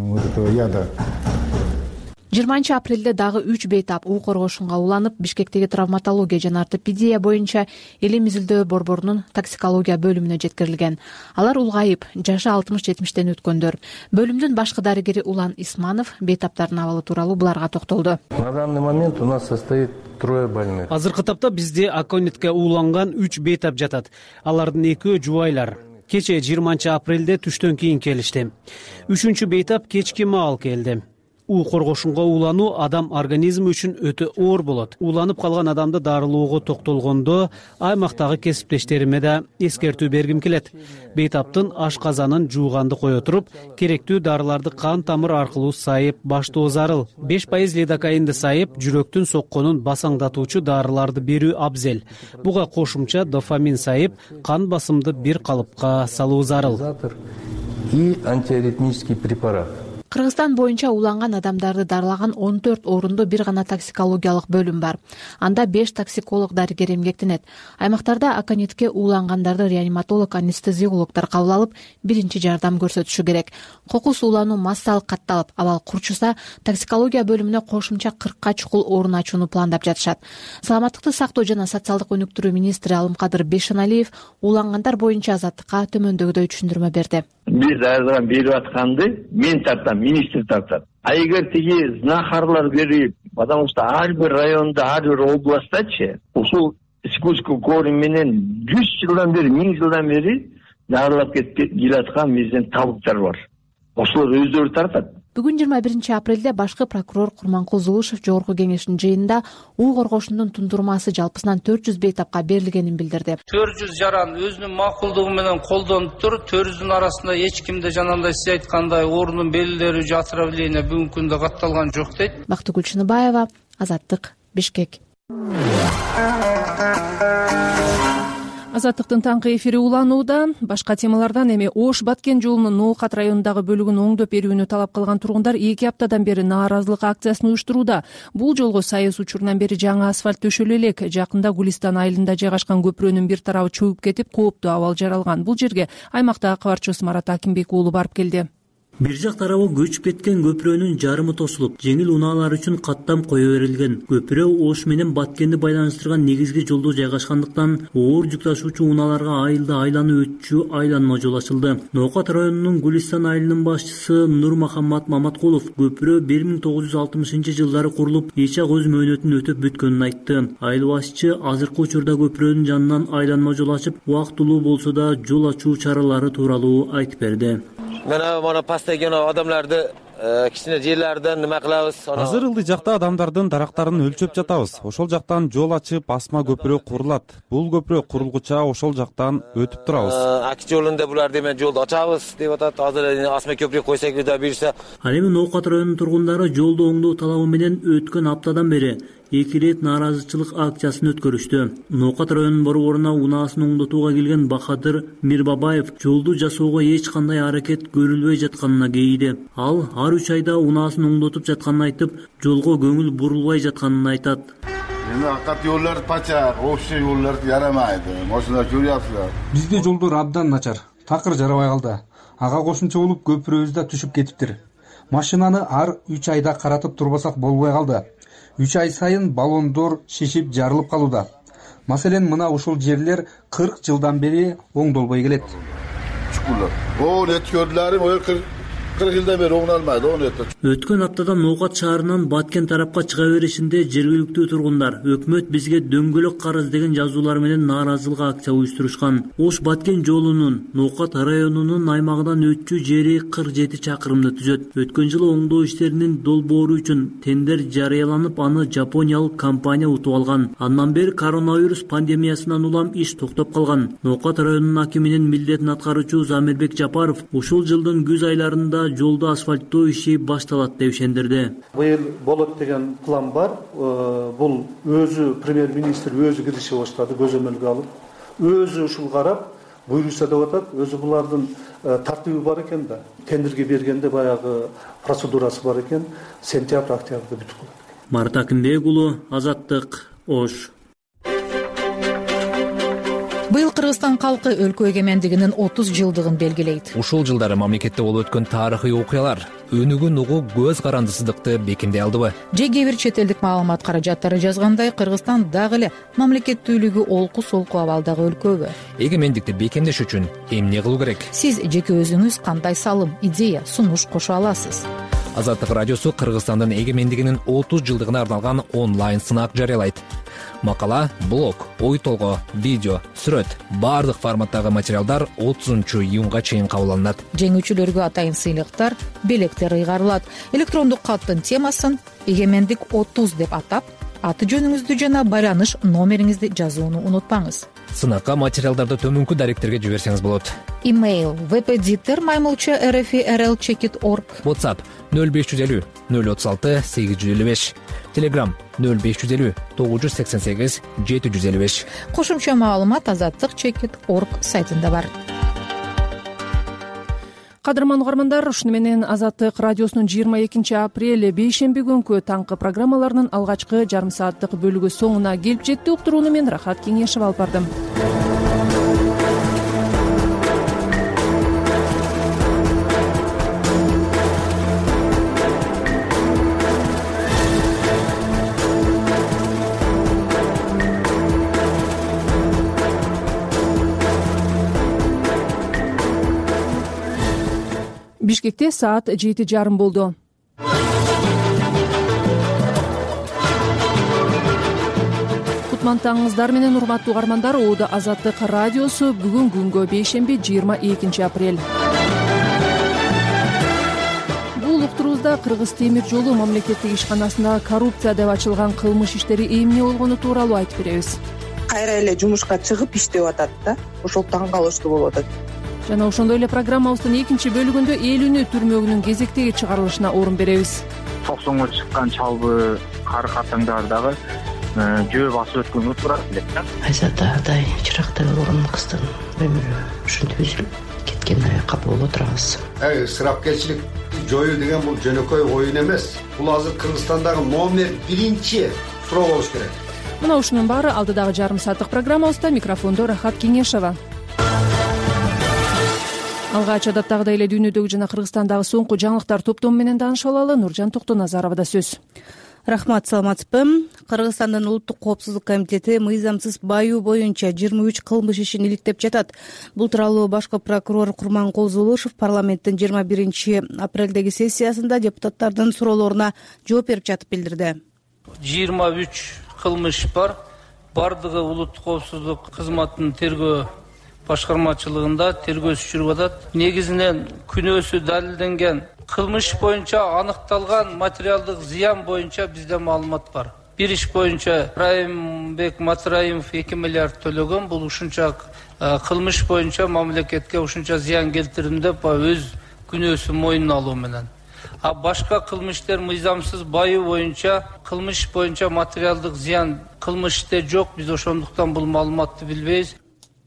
20 апрелде дагы 3 бейтап уу коргошунга ууланып, Бишкектеги травматология жана ортопедия боюнча Элим изилдөө борборунун токсикология бөлүмүнө жеткирилген. Алар улгайып, жашы 60-70ден өткөндөр. Бөлүмдүн башкы дарыгери Улан Исманов бейтаптардын абалы тууралуу буларга токтолду. На данный момент у нас состоит 3 больных. Азыркы тапта бизде аконитке ууланган 3 бейтап жатат. Алардын 2 жубайлар. кечээ 20 апрелде түштөн кийин келишти. 3 бейтап кечки маал келди. У коргошунга уулануу адам организми үчүн өтө оор болот. Ууланып калган адамды дарылоого токтолгондо аймактагы кесиптештериме да эскертүү бергим келет. Бейтаптын ашказанын жууганды кое туруп, керектүү дарыларды кан тамыр аркылуу сайып баштоо зарыл. 5% лидокаинди сайып, жүрөктүн сокконун басаңдатуучу дарыларды берүү абзел. Буга кошумча дофамин сайып, кан басымды бир калыпка салуу зарыл. И антиаритмический препарат. Кыргызстан боюнча ууланган адамдарды дарылаган 14 орунду бир гана токсикологиялык бөлүм бар. Анда 5 токсиколог дарыгер эмгектенет. Аймактарда аконитке уулангандарды реаниматолог, анестезиологдор кабыл алып, биринчи жардам көрсөтүшү керек. Кокус уулануу массалык катталып, абал курчуса, токсикология бөлүмүнө кошумча 40 чукул орун ачууну пландап жатышат. Саламаттыкты сактоо жана социалдык өнүктүрүү министри Алымкадыр Бейшеналиев уулангандар боюнча Азаттыкка төмөндөгүдөй түшүндүрмө берди. Биз айрылган берип атканды мен тартам, министр тартат. А эгер тиги знахарлар берип, потому что ар бир районда, ар бир областачы ушул искусство корм менен 100 жылдан бери, 1000 жылдан бери дарылап келаткан биздин табыттар бар. Ошолор өздөрү тартат. Бүгүн 21 апрелде башкы прокурор Курманкул Зулушев жогорку кеңештин жыйынында уу коргошундун тундурмасы жалпысынан 400 бейтапка берилгенин билдирди. 400 жаран өзүнүн макулдугу менен колдонуп тур, 400дүн арасында эч кимде жанагындай сиз айткандай орунун белгилери же отравление бүгүнкү күндө катталган жок дейт. Бактыгүл Чыныбаева, Азаттык, Бишкек. Азаттыктын таңкы эфири уланууда. Башка темалардан эми Ош Баткен жолунун Ноокат районундагы бөлүгүн оңдоп берүүнү талап кылган тургундар 2 аптадан бери нааразылык акциясын уюштурууда. Бул жолго Союз учурунан бери жаңы асфальт төшөлө элек. Жакында Гулистан айылында жайгашкан көпүрөнүн бир тарабы чөгүп кетип, кооптуу абал жаралган. Бул жерге аймактагы кабарчыбыз Марат Акимбек уулу барып келди. Бир жак тарабы көчүп кеткен көпүрөнүн жарымы тосулуп, жеңил унаалар үчүн каттам кое берилген. Көпүрө Ош менен Баткенди байланыштырган негизги жолдо жайгашкандыктан оор жүк ташуучу унааларга айылда айланып өтчү айланма жол ачылды. Ноокат районунун Гулистан айылынын башчысы Нурмахаммат Маматкулов көпүрө 1960-жылдары курулуп, эч ак өз мөөнөтүн өтөп бүткөнүн айтты. Айыл башчы азыркы учурда көпүрөнүн жанынан айланма жол ачып, убактылуу болсо да жол ачуу чаралары тууралуу айтып берди. Mana pastdagi odamlarni кичине жерлерден неме кылабыз. Азыр ылдый жакта адамдардын дарактарын өлчөп жатабыз. Ошол жактан жол ачып, асма көпүрө курулат. Бул көпүрө курулгуча ошол жактан өтүп турабыз. Аки жолунда булар демен жолду ачабыз деп атат. Азыр асма көпүрө койсок да бирсе. Ал эми Ноокат районунун тургундары жолду оңдоо талабы менен өткөн аптадан бери 2 рет нааразычылык акциясын өткөрүштү. Ноокат районунун борборуна унаасын оңдотууга келген Бахадыр Мирбабаев жолду жасоого эч кандай аракет көрүлбөй жатканына кейиди. Ал ар 3 айда унаасын оңдотуп жатканын айтып, жолго көңүл бурулбай жатканын айтат. Эми акат жолдор пача, общий жолдор ярамайды. Машиналар көрүясыздар. Бизде жолдор абдан начар. Такыр жарабай калды. Ага кошумча болуп көпүрөбүз да түшүп кетиптир. Машинаны ар 3 айда каратып турбасак болбой калды. 3 ай сайын баллондор шишип жарылып калууда. Маселен, мына ушул жерлер 40 жылдан бери оңдолбой келет. О, нет көрдүлөрүм, 40 жылдан бери оңдолмайды, о нет. Өткөн аптада Ноокат шаарынан Баткен тарапка чыга беришинде жергиликтүү тургундар өкмөт бизге дөңгөлөк карыз деген жазуулар менен нааразылык акция уюштурушкан. Ош Баткен жолунун Ноокат районунун аймагынан өтчү жери 47 чакырымды түзөт. Өткөн жылы оңдоо иштеринин долбоору үчүн тендер жарыяланып, аны жапониялык компания утуп алган. Андан бери коронавирус пандемиясынан улам иш токтоп калган. Ноокат районунун акиминин милдетин аткаруучу Замирбек Жапаров ушул жылдын күз айларында жолду асфальттоо иши башталат деп ишендирди. Быйыл болот деген план бар. Бул өзү премьер-министр өзү киришип баштады, көзөмөлгө алып. Өзү ушул карап, буйруса деп атат. Өзү булардын тартиби бар экен да. Тендерге бергенде баягы процедурасы бар экен. Сентябрь-октябрда бүтүп калат. Марат Акимбек уулу, Азаттык, Ош. Быйыл Кыргызстан калкы өлкө эгемендигинин 30 жылдыгын белгилейт. Ушул жылдары мамлекетте болуп өткөн тарыхый окуялар өнүгүн угуу көз карандысыздыкты бекемдей алдыбы? Же кээ бир чет элдик маалымат каражаттары жазгандай, Кыргызстан дагы эле мамлекеттүүлүгү олку-солку абалдагы өлкөбү? Эгемендикти бекемдеш үчүн эмне кылуу керек? Сиз жеке өзүңүз кандай салым, идея, сунуш кошо аласыз? Азаттык радиосу Кыргызстандын эгемендигинин 30 жылдыгына арналган онлайн сынак жарыялайт. Макала, блог, ой толгоо, видео, сүрөт баардык форматтагы материалдар 30-июнга чейин кабыл алынат. Жеңүүчүлөргө атайын сыйлыктар, белектер ыйгарылат. Электрондук каттын темасын эгемендик 30 деп атап, аты жөнүңүздү жана байланыш номериңизди жазууну унутпаңыз. Сынакка материалдарды төмөнкү даректерге жиберсеңиз болот. Имейл vpditter@rl-checkit.org. WhatsApp 0550 036 855. Telegram 0550 988 755. Кошумча маалымат azattik.checkit.org сайтында бар. Кадырман угармандар, ушуну менен Азаттык радиосунун 22 апрель бейшемби күнкү таңкы программаларынын алгачкы жарым сааттык бөлүгү соңуна келип жетти. Уктурууну мен Рахат Кеңешева алып бардым. Бишкекте саат 7:30 болду. Кутмантаңыздар менен урматтуу угармандар, Оодо Азаттык радиосу бүгүн күнгө бейшемби 22 апрель. Бул уктуруубузда Кыргыз темир жолу мамлекеттик ишканасында коррупция деп ачылган кылмыш иштери эмне болгону тууралуу айтып беребиз. Кайра эле жумушка чыгып иштеп атат да, ошол таң калыштуу болуп атат. Жана ошондой эле программабыздын экинчи бөлүгүндө эл үнү түрмөгүнүн кезектеги чыгарылышына орун беребиз. Токсонго чыккан чалбы кары катаңдар дагы жөө басып өткөнгө турат элек да. Айзададай чыракта болгон кыздын өмүрү ушинтип үзүлүп кеткенине капа болуп отурабыз. Ысырапкерчилик жоюу деген бул жөнөкөй оюн эмес. Бул азыр Кыргызстандагы номер 1 суроо болуш керек. Мына ушунун баары алдыдагы жарым сааттык программабызда. Микрофондо Рахат Кеңешева. Алгач адаттагыдай эле дүйнөдөгү жана Кыргызстандагы соңку жаңылыктар топтому менен таанышып алалы. Нуржан Токтоназаровда сөз. Рахмат, саламатсызбы? Кыргызстандын улуттук коопсуздук комитети мыйзамсыз баюу боюнча 23 кылмыш ишин иликтеп жатат. Бул тууралуу башкы прокурор Курманкул Зулушев парламенттин 21 апрелдеги сессиясында депутаттардын суроолоруна жооп берип жатып билдирди. 23 кылмыш бар. Бардыгы улуттук коопсуздук кызматынын тергөө башкармачылыгында тергөөсү жүрүп атат. Негизинен күнөөсү далилденген кылмыш боюнча аныкталган материалдык зыян боюнча бизде маалымат бар. Бир иш боюнча Райымбек Матраимов 2 миллиард төлөгөн. Бул ушунча кылмыш боюнча мамлекетке ушунча зыян келтирдим деп өз күнөөсүн мойнуна алуу менен. А башка кылмыштар мыйзамсыз баюу боюнча кылмыш боюнча материалдык зыян кылмышта жок. Биз ошондуктан бул маалыматты билбейбиз,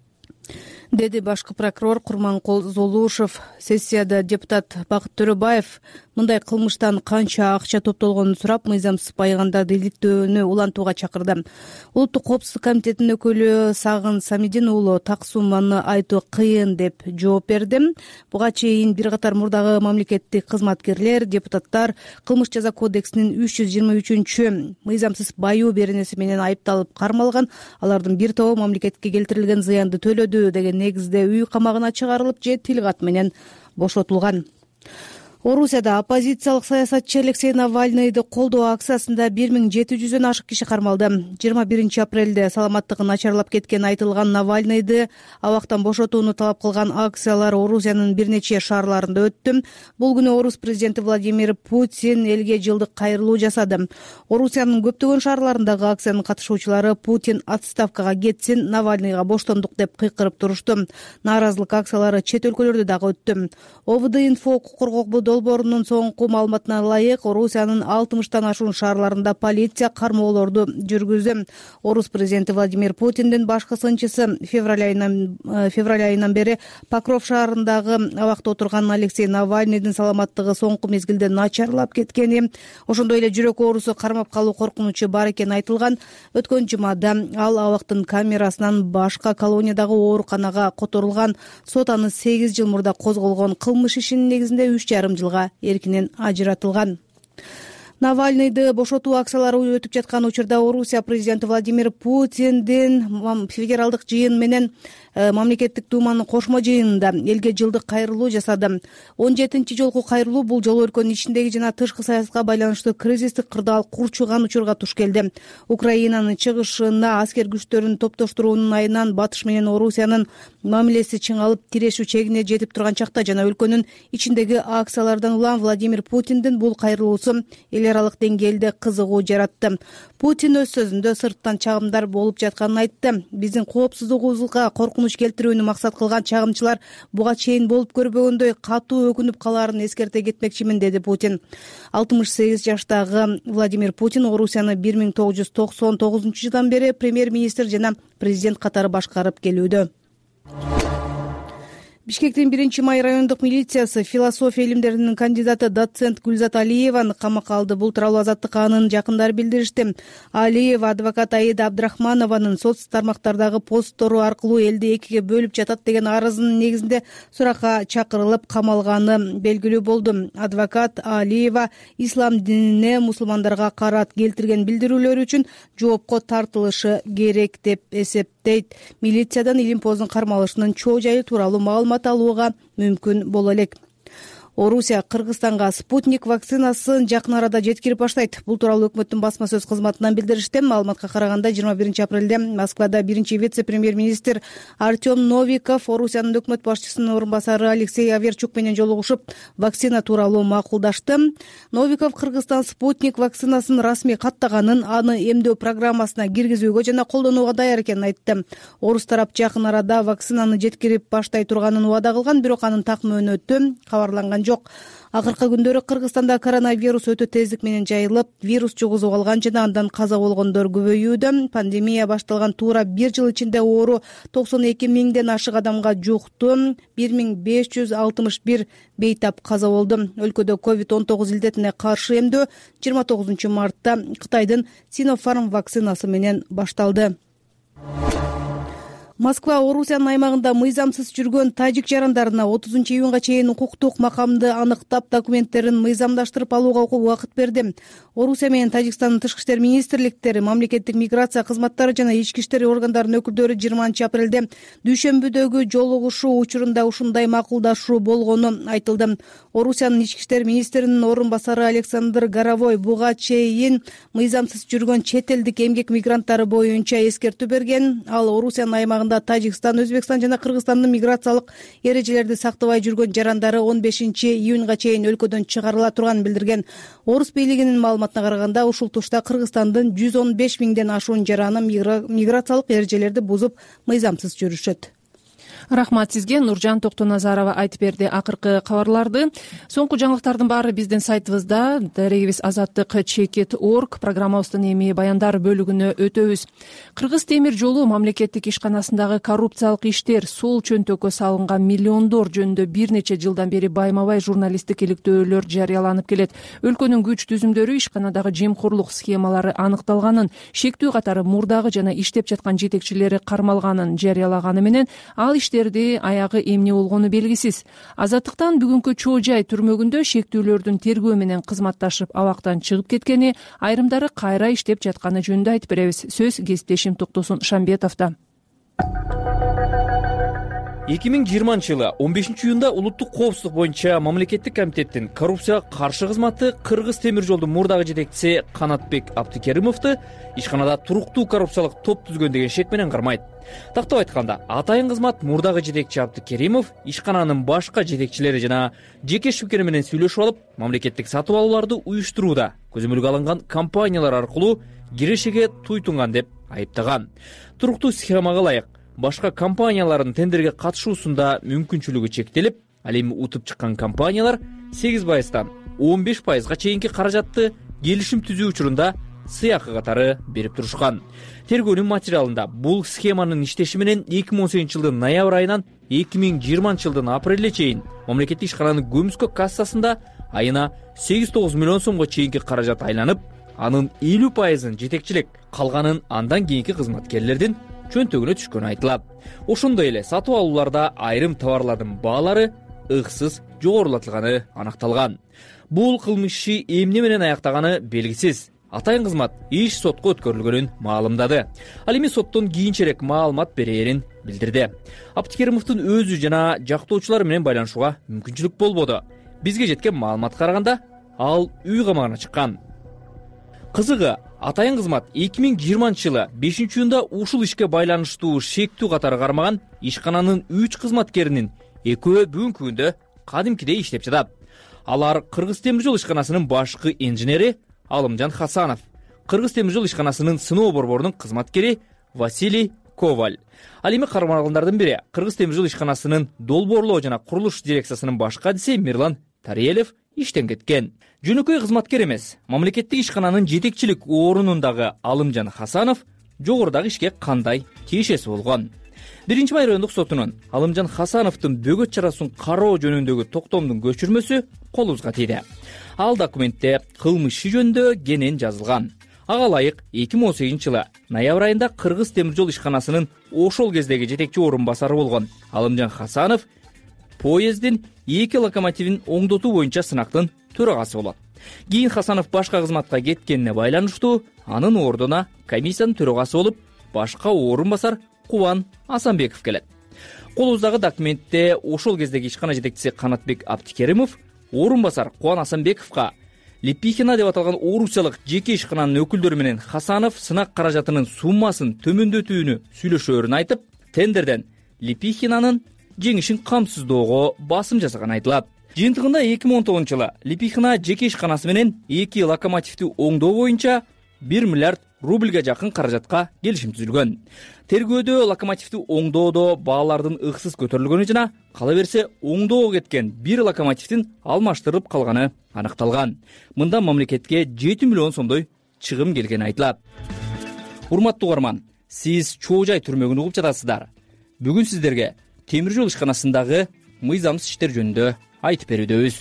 деди башкы прокурор Курманкул Зулушев. Сессияда депутат Бакыт Төрөбаев мындай кылмыштан канча акча топтолгонун сурап, мыйзамсыз байыгандарды иликтөөнү улантууга чакырды. Улуттук коопсуздук комитетинин өкүлү Сагын Самидин уулу так сумманы айтуу кыйын деп жооп берди. Буга чейин бир катар мурдагы мамлекеттик кызматкерлер, депутаттар кылмыш жаза кодексинин 323 мыйзамсыз баюу беренеси менен айыпталып кармалган. Алардын бир тобу мамлекетке келтирилген зыянды төлөдү деген негизде үй камагына чыгарылып же тил кат менен бошотулган. Орусияда оппозициялык саясатчы Алексей Навальныйды колдоо акциясында 1700дөн ашык киши кармалды. 21 апрелде саламаттыгы начарлап кеткен айтылган Навальныйды абактан бошотууну талап кылган акциялар Орусиянын бир нече шаарларында өттү. Бул күнү орус президенти Владимир Путин элге жылдык кайрылуу жасады. Орусиянын көптөгөн шаарларындагы акциянын катышуучулары Путин отставкага кетсин, Навальныйга боштондук деп кыйкырып турушту. Нааразылык акциялары чет өлкөлөрдө дагы өттү. ОВД-инфо укук коргоо долбоорунун соңку маалыматына ылайык, Орусиянын 60тан ашуун шаарларында полиция кармоолорду жүргүздү. Орус президенти Владимир Путиндин башкы сынчысы февраль айынан бери Покров шаарындагы абакта отурган Алексей Навальныйдын саламаттыгы соңку мезгилде начарлап кеткени, ошондой эле жүрөк оорусу, кармап калуу коркунучу бар экени айтылган. Өткөн жумада ал абактын камерасынан башка колониядагы ооруканага которулган. Сот аны 8 жыл мурда козголгон кылмыш ишинин негизинде 3,5 жылга эркинен ажыратылган. Навальныйды бошотуу акциялары өтүп жаткан учурда Орусия президенти Владимир Путиндин федералдык жыйын менен мамлекеттик дууманын кошмо жыйынында элге жылдык кайрылуу жасады. 17-чи жолку кайрылуу бул жолу өлкөнүн ичиндеги жана тышкы саясатка байланыштуу кризистик кырдаал курчуган учурга туш келди. Украинанын чыгышына аскер күчтөрүн топтоштуруунун айынан батыш менен Орусиянын мамилеси чыңалып тирешүү чегине жетип турган чакта жана өлкөнүн ичиндеги акциялардан улам Владимир Путиндин бул кайрылуусу эл аралык деңгээлде кызыгуу жаратты. Путин өз сөзүндө сырттан чагымдар болуп жатканын айтты. Биздин коопсуздугубузга коркунуч келтирүүнү максат кылган чагымчылар буга чейин болуп көрбөгөндөй катуу өкүнүп калаарын эскерте кетмекчимин, деди Путин. 68 жаштагы Владимир Путин Орусияны 1999-жылдан бери премьер-министр жана президент катары башкарып келүүдө. Бишкектин 1-май райондук милициясы философия илимдеринин кандидаты доцент Гүлзат Алиеваны камакка алды. Бул тууралуу Азаттыкка анын жакындары билдиришти. Алиева адвокат Аида Абдрахманованын соц тармактардагы посттору аркылуу элди экиге бөлүп жатат деген арызынын негизинде суракка чакырылып камалганы белгилүү болду. Адвокат Алиева ислам динине мусулмандарга карат келтирген билдирүүлөр үчүн жоопко тартылышы керек деп эсептейт. Милициядан илим-поздун кармалышынын чоо жайы тууралуу маалымат алууга мүмкүн боло элек. Орусия Кыргызстанга спутник вакцинасын жакын арада жеткирип баштайт. Бул тууралуу өкмөттүн басма сөз кызматынан билдиришти. Маалыматка караганда 21-апрелде Москвада 1-чи вице-премьер-министр Артем Новиков Орусиянын өкмөт башчысынын орун басары Алексей Аверчук менен жолугушуп, вакцина тууралуу макулдашты. Новиков Кыргызстан спутник вакцинасын расмий каттаганын, аны эмдөө программасына киргизүүгө жана колдонууга даяр экенин айтты. Орус тарап жакын арада вакцинаны жеткирип баштай турганын убада кылган, бирок анын так мөөнөтү кабарланган жок. Акыркы күндөрү Кыргызстанда коронавирус өтө тездик менен жайылып, вирус жугузуп алган жана андан каза болгондор көбөйүүдө. Пандемия башталган туура 1 жыл ичинде оору 92 миңден ашык адамга жукту, 1561 бейтап каза болду. Өлкөдө COVID-19 илдетине каршы эмдөө 29-мартта Кытайдын Sinopharm вакцинасы менен башталды. Москва Орусиянын аймагында мыйзамсыз жүргөн тажик жарандарына 30-июнга чейин укуктук макамды аныктап, документтерин мыйзамдаштырып алууга убакыт берди. Орусия менен Тажикстандын тышкы иштер министрликтери, мамлекеттик миграция кызматтары жана ички иштер органдарынын өкүлдөрү 20-апрелде дүйшөмбүдөгү жолугушуу учурунда ушундай макулдашуу болгону айтылды. Орусиянын ички иштер министринин орун басары Александр Горовой буга чейин мыйзамсыз жүргөн чет элдик эмгек мигранттары боюнча эскертүү берген. Ал Орусиянын аймагында Тажикстан, Өзбекстан жана Кыргызстандын миграциялык эрежелерди сактабай жүргөн жарандары 15-июнга чейин өлкөдөн чыгарыла турганын билдирген. Орус бийлигинин маалыматына караганда, ушул тушта Кыргызстандын 115 миңден ашуун жараны миграциялык эрежелерди бузуп мыйзамсыз жүрүшөт. Рахмат сизге. Нуржан Токтоназарова айтып берди акыркы кабарларды. Соңку жаңылыктардын баары биздин сайтыбызда. Дарегибиз azattik.org. Программабыздын эми баяндар бөлүгүнө өтөбүз. Кыргыз темир жолу мамлекеттик ишканасындагы коррупциялык иштер, сол чөнтөккө салынган миллиондор жөнүндө бир нече жылдан бери байма-бай журналисттик иликтөөлөр жарыяланып келет. Өлкөнүн күч түзүмдөрү ишканадагы жемкорлук схемалары аныкталганын, шектүү катары мурдагы жана иштеп жаткан жетекчилери кармалганын жарыялаганы менен ал аягы эмне болгону белгисиз. Азаттыктан бүгүнкү чоо жай түрмөгүндө шектүүлөрдүн тергөө менен кызматташып абактан чыгып кеткени, айрымдары кайра иштеп жатканы жөнүндө айтып беребиз. Сөз кесиптешим Токтосун Шамбетовдо. 2020-жылы 15-июнда улуттук коопсуздук боюнча мамлекеттик комитеттин коррупцияга каршы кызматы Кыргыз темир жолдун мурдагы жетекчиси Канатбек Абдыкеримовду ишканада туруктуу коррупциялык топ түзгөн деген шек менен кармайт. Тактап айтканда, атайын кызмат мурдагы жетекчи Абдыкеримов ишкананын башка жетекчилери жана жеке шипкери менен сүйлөшүп алып, мамлекеттик сатып алууларды уюштурууда көзөмөлгө алынган компаниялар аркылуу кирешеге туйтунган деп айыптаган. Туруктуу схемага ылайык башка компаниялардын тендерге катышуусунда мүмкүнчүлүгү чектелип, ал эми утуп чыккан компаниялар 8%тан 15%га чейинки каражатты келишим түзүү учурунда сыйакы катары берип турушкан. Тергөөнүн материалында бул схеманын иштеши менен 2018-жылдын ноябрь айынан 2020-жылдын апрелге чейин мамлекеттик ишкананын көмүскө кассасында айына 8-9 миллион сомго чейинки каражат айланып, анын 50%-ын жетекчилик, калганын андан кийинки кызматкерлердин чөнтөгүнө түшкөнү айтылат. Ошондой эле сатып алууларда айрым товарлардын баалары ыксыз жогорулатылганы аныкталган. Бул кылмыш иши эмне менен аяктаганы белгисиз. Атайын кызмат иш сотко өткөрүлгөнүн маалымдады. Ал эми соттон кийинчерээк маалымат берээрин билдирди. Аптикеримовдун өзү жана жактоочулары менен байланышууга мүмкүнчүлүк болбоду. Бизге жеткен маалыматка караганда ал үй камагына чыккан. Кызыгы, атайын кызмат 2020-жылы 5-июнда ушул ишке байланыштуу шектүү катары кармаган ишкананын 3 кызматкеринин экөө бүгүнкү күндө кадимкидей иштеп жатат. Алар Кыргыз темир жол ишканасынын башкы инженери Алымжан Хасанов, Кыргыз темир жол ишканасынын сыноо борборунун кызматкери Василий Коваль. Ал эми кармалгандардын бири Кыргыз темир жол ишканасынын долбоорлоо жана курулуш дирекциясынын баш кадиси Мирлан Тариелев иштен кеткен. Жөнөкөй кызматкер эмес, мамлекеттик ишкананын жетекчилик орунундагы Алымжан Хасанов жогорудагы ишке кандай тиешеси болгон? 1-май райондук сотунун Алымжан Хасановдун бөгөт чарасын кароо жөнүндөгү токтомдун көчүрмөсү колубузга тийди. Ал документте кылмыш иши жөнүндө кенен жазылган. Ага ылайык 2018-жылы ноябрь айында Кыргыз темир жол ишканасынын ошол кездеги жетекчи орун басары болгон Алымжан Хасанов поездин 2 локомотивин оңдотуу боюнча сынактын төрагасы болот. Кийин Хасанов башка кызматка кеткенине байланыштуу анын ордуна комиссиянын төрагасы болуп башка орун басар Кубан Асанбеков келет. Колубуздагы документте ошол кездеги ишкана жетекчиси Канатбек Аптикеримов орун басар Кубан Асанбековго Липихина деп аталган орусиялык жеке ишкананын өкүлдөрү менен Хасанов сынак каражатынын суммасын төмөндөтүүнү сүйлөшөөрүн айтып, тендерден Липихинанын жеңишин камсыздоого басым жасаганы айтылат. Жыйынтыгында 2019-жылы Липихина жеке ишканасы менен 2 локомотивди оңдоо боюнча 1 миллиард рубльга жакын каражатка келишим түзүлгөн. Тергөөдө локомотивди оңдоодо баалардын ыксыз көтөрүлгөнү жана кала берсе оңдоого кеткен 1 локомотивдин алмаштырылып калганы аныкталган. Мында мамлекетке 7 миллион сомдой чыгым келгени айтылат. Урматтуу угарман, сиз Чоо Жай түрмөгүн угуп жатасыздар. Бүгүн сиздерге темир жол ишканасындагы мыйзамсыз иштер жөнүндө айтып берүүдөбүз.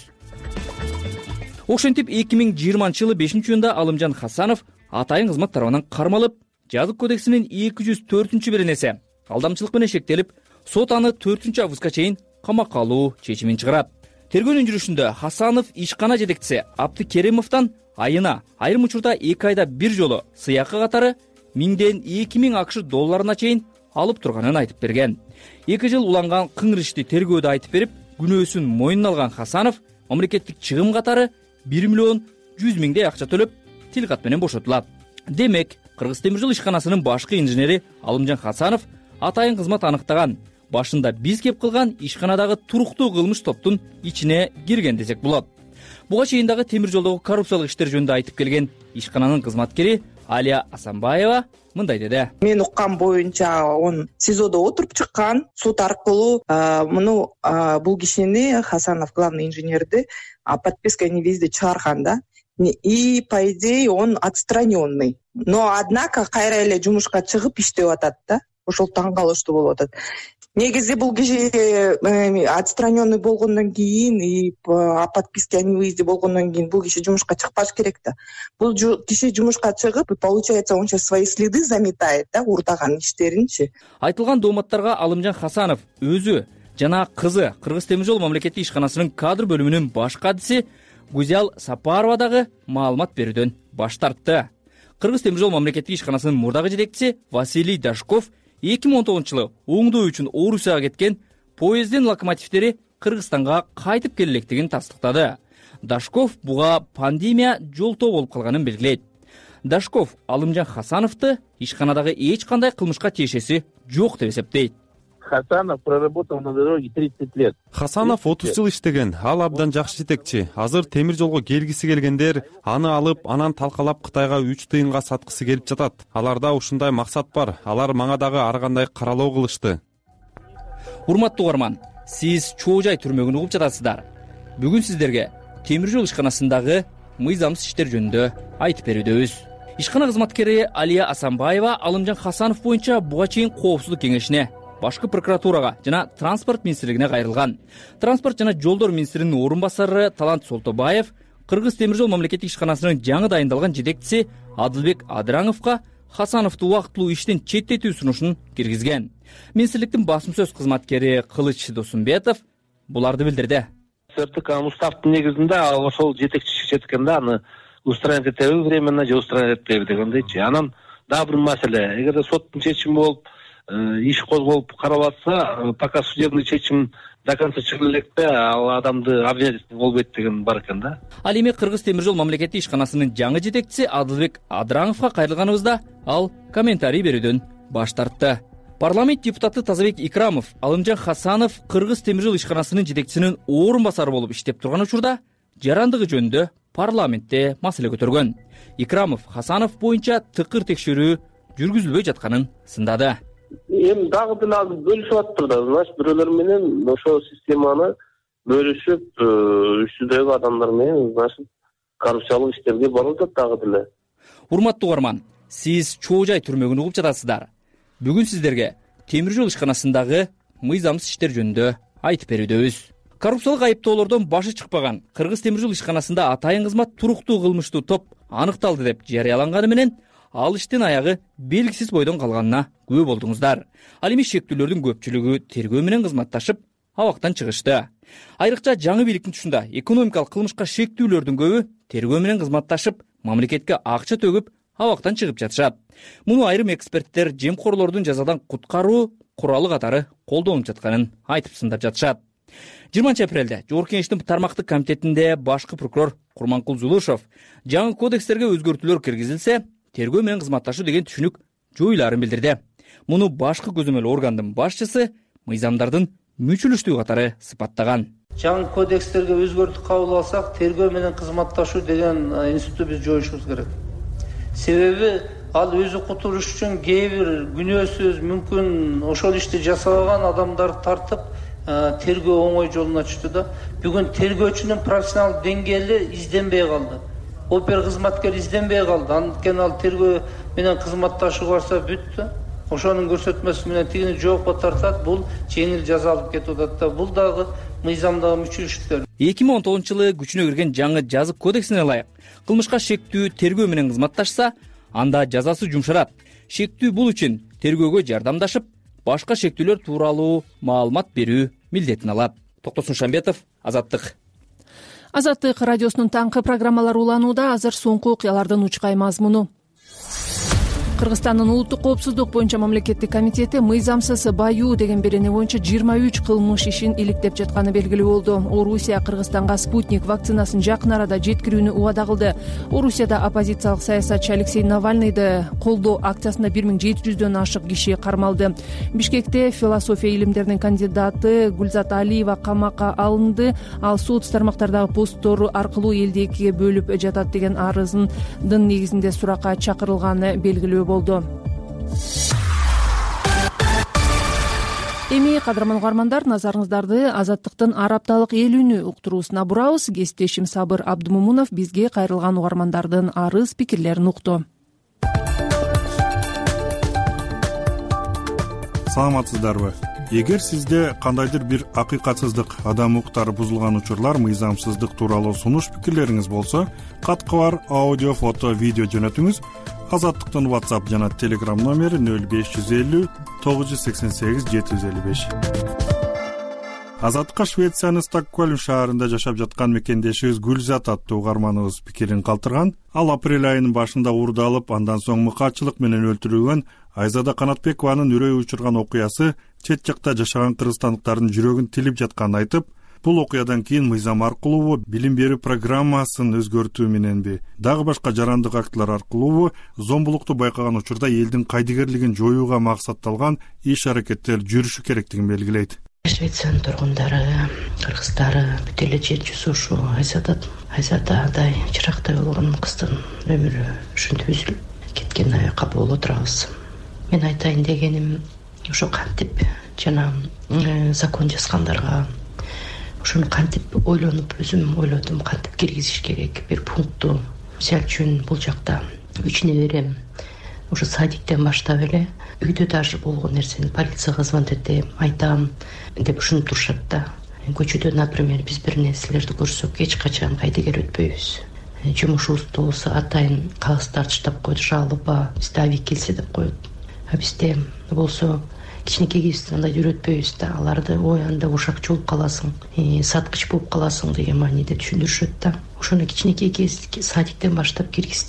Ошентип 2020-жылы 5-июнда Алымжан Хасанов атайын кызмат тарабынан кармалып, жазык кодексинин 204-беренеси алдамчылык менен шектелип, сот аны 4-августка чейин камакка алуу чечимин чыгарат. Тергөөнүн жүрүшүндө Хасанов ишкана жетекчиси Аптикеримовдон айына айрым учурда 2 айда бир жолу сыйакы катары 1000ден 2000 АКШ долларына чейин алып турганын айтып берген. 2 жыл уланган кыңыр ишти тергөөдө айтып берип, күнөөсүн мойнуна алган Хасанов мамлекеттик чыгым катары 1 миллион 100 миңдей акча төлөп, тил кат менен бошотулат. Демек, Кыргыз темир жол ишканасынын башкы инженери Алымжан Хасанов атайын кызмат аныктаган, башында биз кеп кылган ишканадагы туруктуу кылмыш топтун ичине кирген десек болот. Буга чейин дагы темир жолдогу коррупциялык иштер жөнүндө айтып келген ишкананын кызматкери Алия Асанбаева мындай деди. Мен уккан боюнча он СИЗОдо отуруп чыккан, суд аркылуу бул кишини Хасанов главный инженерди подписка невизди чыгарган да. И по идее он отстраненный. Но однако кайра эле жумушка чыгып иштеп атат да. Ошол таң калыштуу болуп атат. Негизи бул киши отстраненный болгондон кийин и по подписке о невыезде болгондон кийин бул киши жумушка чыкпаш керек да. Бул киши жумушка чыгып, получается, он сейчас свои следы заметает да, урдаган иштеринчи. Айтылган дооматтарга Алымжан Хасанов өзү жана кызы Кыргыз темир жол мамлекеттик ишканасынын кадр бөлүмүнүн баш кадиси Гузял Сапарова дагы маалымат берүүдөн баш тартты. Кыргыз темир жол мамлекеттик ишканасынын мурдагы жетекчиси Василий Дашков 2019-жылы оңдоо үчүн Орусияга кеткен поезддин локомотивдери Кыргызстанга кайтып келелектигин тастыктады. Дашков буга пандемия жолтоо болуп калганын белгилейт. Дашков Алымжан Хасановду ишканадагы эч кандай кылмышка тиешеси жок деп эсептейт. Хасанов проработал на дороге 30 лет. Хасанов 30 жыл иштеген, ал абдан жакшы жетекчи. Азыр темир жолго келгиси келгендер аны алып, анан талкалап Кытайга 3 тыйынга саткысы келип жатат. Аларда ушундай максат бар. Алар мага дагы ар кандай каралоо кылышты. Урматтуу угарман, сиз Чоо Жай түрмөгүн угуп жатасыздар. Бүгүн сиздерге темир жол ишканасындагы мыйзамсыз иштер жөнүндө айтып берүүдөбүз. Ишкана кызматкери Алия Асанбаева Алымжан Хасанов боюнча буга чейин коопсуздук кеңешине, башкы прокуратурага жана транспорт министрлигине кайрылган. Транспорт жана жолдор министринин орун басары Талант Солтобаев Кыргыз темир жол мамлекеттик ишканасынын жаңы дайындалган жетекчиси Адылбек Адырановго Хасановду убактылуу иштен четтетүү сунушун киргизген. Министрликтин басым сөз кызматкери Кылыч Досумбетов буларды билдирди. СРТК уставдын негизинде ошол жетекчи жеткен да, аны устранить этебиз временно же устранить этебиз дегендейчи. Анан дагы бир маселе, эгерде соттун чечими болуп иш козголуп каралатса, пока судебный чечим до конца чыгып электе, ал адамды обвинять болбойт деген бар экен да. Ал эми Кыргыз темир жол мамлекеттик ишканасынын жаңы жетекчиси Адылбек Адрановго кайрылганыбызда ал комментарий берүүдөн баш тартты. Парламент депутаты Тазабек Икрамов, Алымжан Хасанов Кыргыз темир жол ишканасынын жетекчисинин орун басары болуп иштеп турган учурда жарандыгы жөнүндө парламентте маселе көтөргөн. Икрамов Хасанов боюнча тыкыр текшерүү жүргүзүлбөй жатканын сындады. Эми дагы деле азыр бөлүшүп атыптыр да. Значит, бирөөлөр менен ошол системаны бөлүшүп, үстүдөгү адамдар менен, значит, коррупциялык иштерге барып жатат дагы деле. Урматтуу угарман, сиз Чоо Жай түрмөгүн угуп жатасыздар. Бүгүн сиздерге темир жол ишканасындагы мыйзамсыз иштер жөнүндө айтып берүүдөбүз. Коррупциялык айыптоолордон башы чыкпаган Кыргыз темир жол ишканасында атайын кызмат туруктуу кылмыштуу топ аныкталды деп жарыяланганы менен ал иштин аягы белгисиз бойдон калганына күбө болдуңуздар. Ал эми шектүүлөрдүн көпчүлүгү тергөө менен кызматташып абактан чыгышты. Айрыкча жаңы бийликтин тушунда экономикалык кылмышка шектүүлөрдүн көбү тергөө менен кызматташып, мамлекетке акча төгүп абактан чыгып жатышат. Муну айрым эксперттер жемкорлордун жазадан куткаруу куралы катары колдонуп жатканын айтып сындап жатышат. 20 апрелде Жогорку Кеңештин тармактык комитетинде башкы прокурор Курманкул Зулушов жаңы кодекстерге өзгөртүүлөр киргизилсе, тергөө менен кызматташуу деген түшүнүк жоюларын билдирди. Муну башкы көзөмөл органдын башчысы мыйзамдардын мүчүлүштүү катары сыпаттаган. Жаңы кодекстерге өзгөртүү кабыл алсак, тергөө менен кызматташуу деген институтту биз жоюшубуз керек. Себеби ал өзү кутулуш үчүн кээ бир күнөөсүз, мүмкүн ошол ишти жасабаган адамдарды тартып, тергөө оңой жолуна түштү да. Бүгүн тергөөчүнүн профессионалдык деңгээли изденбей калды. Опер кызматкер изденбей калды. Анткени ал тергөө менен кызматташуу барса бүттү. Ошонун көрсөтмөсү менен тигини жоопко тартат, бул жеңил жаза алып кетип атат да. Бул дагы мыйзамдагы мүчүлүштөр. 2019 жылы күчүнө кирген жаңы жазык кодексине ылайык кылмышка шектүү тергөө менен кызматташса, анда жазасы жумшарат. Шектүү бул үчүн тергөөгө жардамдашып, башка шектүүлөр тууралуу маалымат берүү милдетин алат. Токтосун Шамбетов, Азаттык. Азаттык радиосунун таңкы программалары уланууда. Азыр соңку окуялардын учкай мазмуну. Кыргызстандын улуттук коопсуздук боюнча мамлекеттик комитети мыйзамсыз баюу деген берене боюнча 23 кылмыш ишин иликтеп жатканы белгилүү болду. Орусия Кыргызстанга спутник вакцинасын жакын арада жеткирүүнү убада кылды. Орусияда оппозициялык саясатчы Алексей Навальныйды колдоо акциясында 1700дөн ашык киши кармалды. Бишкекте философия илимдеринин кандидаты Гүлзат Алиева камакка алынды. Ал соц тармактардагы посттору аркылуу элди экиге бөлүп жатат деген арызынын негизинде суракка чакырылганы белгилүү болду. Эми кадырман угармандар, назарыңыздарды Азаттыктын ар апталык эл үнү уктуруусуна бурабыз. Кесиптешим Сабыр Абдымомунов бизге кайрылган угармандардын арыз пикирлерин укту. Саламатсыздарбы? Эгер сизде кандайдыр бир акыйкатсыздык, адам укуктары бузулган учурлар, мыйзамсыздык тууралуу сунуш пикирлериңиз болсо, катка бар аудио, фото, видео жөнөтүңүз. Азаттыктын WhatsApp жана Telegram номери 0550 988 755. Азаттыкка Швециянын Стокгольм шаарында жашап жаткан мекендешибиз Гүлзат аттуу угарманыбыз пикирин калтырган. Ал апрель айынын башында уурдалып, андан соң мыкаачылык менен өлтүрүлгөн Айзада Канатбекованын үрөйү учурган окуясы чет жакта жашаган кыргызстандыктардын жүрөгүн тилип жатканын айтып, бул окуядан кийин мыйзам аркылуубу, билим берүү программасын өзгөртүү мененби, дагы башка жарандык актылар аркылуубу зомбулукту байкаган учурда элдин кайдыгерлигин жоюуга максатталган иш-аракеттер жүрүшү керектигин белгилейт. Швециянын тургундары, кыргыздары бүт эле жер жүзү ушу Айзададай чырактай болгон кыздын өмүрү ушинтип үзүлүп кеткен кабыл боло турабыз. Мен айтайын дегеним, ошо кантип жана закон жазгандарга ошону кантип ойлонуп, өзүм ойлодум, кантип киргизиш керек бир пунктту. Мисалы үчүн бул жакта 3 неберем ошо садиктен баштап эле үйдө даже болгон нерсени полицияга звонить этем, айтам деп ушинтип турушат да. Көчөдө, например, биз бир нерселерди көрсөк эч качан кайдыгер өтпөйбүз. Жумушубузда болсо атайын кагыздарды таштап коет, жалоба, бизде авик келсе деп коет. А бизде болсо кичинекей кезибизде андай үйрөтпөйбүз да. Аларды ой анда ушакчы болуп каласың, саткыч болуп каласың деген мааниде түшүндүрүшөт да. Ошону кичинекей кез садиктен баштап киргизсе,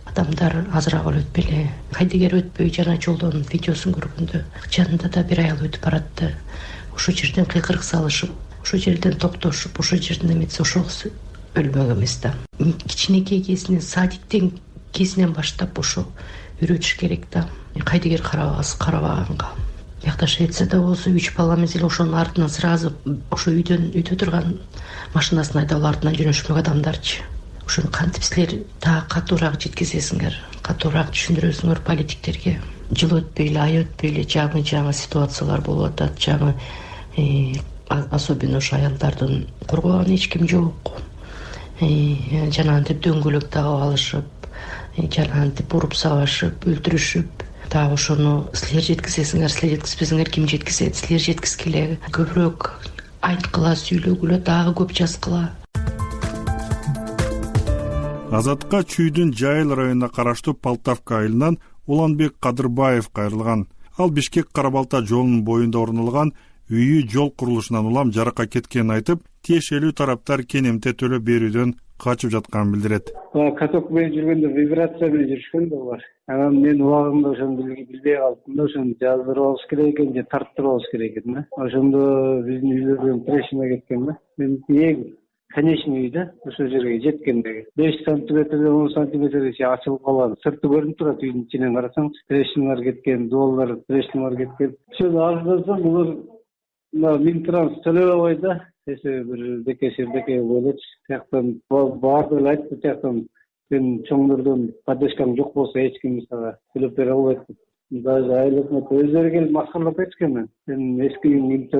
адамдар азыраак эле өтпөй эле, кайдыгер өтпөй жана жолдон видеосун көргөндө жанында да бир аял өтүп баратты. Ошол жерден кыйкырык салышып, ошол жерден токтошуп, ошол жерден эметсе ошол кыз өлмөк эмес да. Кичинекей кезинен, садиктен кезинен баштап ошо үйрөтүш керек да. Кайдыгер карабаганга. Биякта Швецияда болсо 3 баламыз эле ошонун артынан сразу ошо үйдө турган машинасын айдап артынан жөнөшмөк адамдарчы. Ошону кантип силер дагы катуураак жеткизесиңер, катуураак түшүндүрөсүңөр политиктерге. Жыл өтпөй эле, ай өтпөй эле жаңы ситуациялар болуп атат. Жаңы особенно ошо аялдардын коргогон эч ким жок. Жанагынтип дөңгөлөк тагып алышып, жанагынтип уруп сабашып, өлтүрүшүп, дагы ошону силер жеткизесиңер, силер жеткизбесиңер ким жеткизет? Силер жеткизгиле, көбүрөөк айткыла, сүйлөгүлө, дагы көп жазгыла. Азатка Чүйдүн Жайыл районуна караштуу Полтавка айылынан Уланбек Кадырбаев кайрылган. Ал Бишкек Карабалта жолунун боюнда орун алган үйү жол курулушунан улам жаракка кеткенин айтып, тиешелүү тараптар кенемте төлөп берүүдөн качып жатканын билдирет. Каток менен жүргөндө вибрация менен жүрүшкөн да булар. Анан мен убагында ошону билбей калдым да, ошону жаздырып алыш керек экен же тарттырып алыш керек экен да. Ошондо биздин үйлөрдөн трещина кеткен да. Мен эң конечный үй да, ошол жерге жеткендеги 5 сантиметрден 10 сантиметрге ачылып калган. Сырты көрүнүп турат үйдүн ичинен карасаң, трещиналар кеткен, дуалдар трещиналар кеткен. Ошону арыздансам булар Минтранс төлөп албай да, бир декешердеке болот. Тияктан баарды эле айтты, тияктан сен чоңдордон поддержкаң жок болсо эч ким сага төлөп бере албайт. Даже айлыкны өздөрү келип маскарлап кеткен. Сен эски үйүң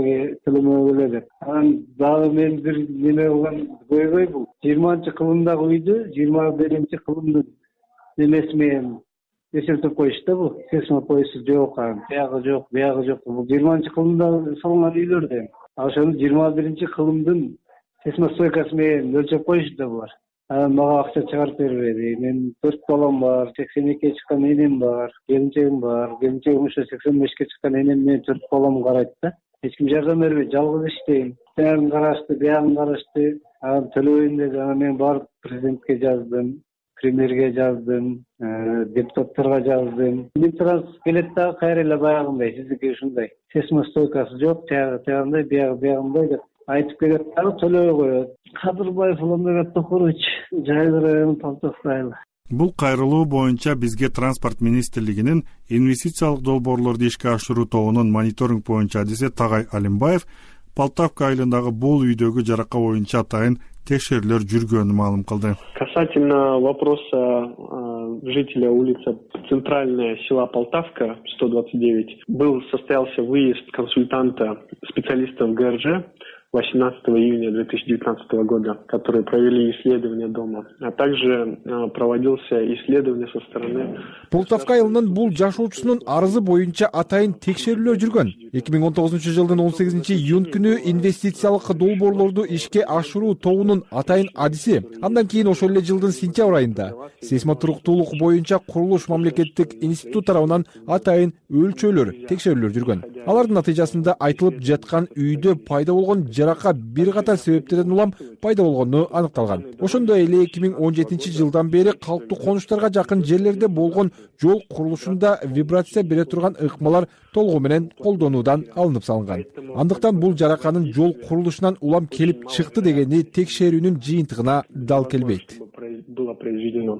төлөмөгө деп. Анан дагы мен бир неме болгон көйгөй бул. 20-кылымдагы үйдү 21-кылымдын немеси менен эсептеп коюшту бул. Сесма поясы жок, биягы жок, биягы жок. Бул 20-кылымда салынган үйлөрдө. Ошону 21-кылымдын сесмостойкасы менен өлчөп коюшту булар. Мага акча чыгарып бербеди. Мен 4 балам бар, 82-ге чыккан энем бар, келинчегим бар. Келинчегим ошо 85-ке чыккан энем менен 4 балам карайт да. Эч ким жардам бербейт, жалгыз иштейм. Баягын карашты, биягын карашты. Анан төлөбөйм деди. Анан мен барып президентке жаздым, премьерге жаздым, депутаттарга жаздым. Минтранс келет да кайра эле баягындай, сиздики ушундай. Сесмостойкасы жок, тягындай, биягындай деп айтып келет, дагы төлөбөй коет. Кадырбаев Уланбек Токурович, Жайыл району Полтавка айылы. Бул кайрылуу боюнча бизге Транспорт министрлигинин инвестициялык долбоорлорду ишке ашыруу тобунун мониторинг боюнча адиси Тагай Алимбаев Полтавка айылындагы бул үйдөгү жарака боюнча атайын текшерүүлөр жүргөнүн маалым кылды. Касательно вопроса жителя улицы Центральная, села Полтавка, 129, состоялся выезд консультанта специалистов ГРЖ 18 июня 2019 года, которые провели исследование дома, а также проводился исследование со стороны... Полтавка айылынын бул жашоочусунун арызы боюнча атайын текшерүүлөр жүргөн. 2019 жылдын 18 июнь күнү инвестициялык долбоорлорду ишке ашыруу тобунун атайын адиси, андан кийин ошол эле жылдын сентябрь айында сейсмотуруктуулук боюнча курулуш мамлекеттик институт тарабынан атайын өлчөөлөр, текшерүүлөр жүргөн. Алардын натыйжасында айтылып жаткан үйдө пайда болгон жарака бир катар себептерден улам пайда болгону аныкталган. Ошондой эле 2017 жылдан бери калктуу конуштарга жакын жерлерде болгон жол курулушунда вибрация бере турган ыкмалар толугу менен колдонуудан алынып салынган. Андыктан бул жараканын жол курулушунан улам келип чыкты дегени текшерүүнүн жыйынтыгына дал келбейт. Было произведено.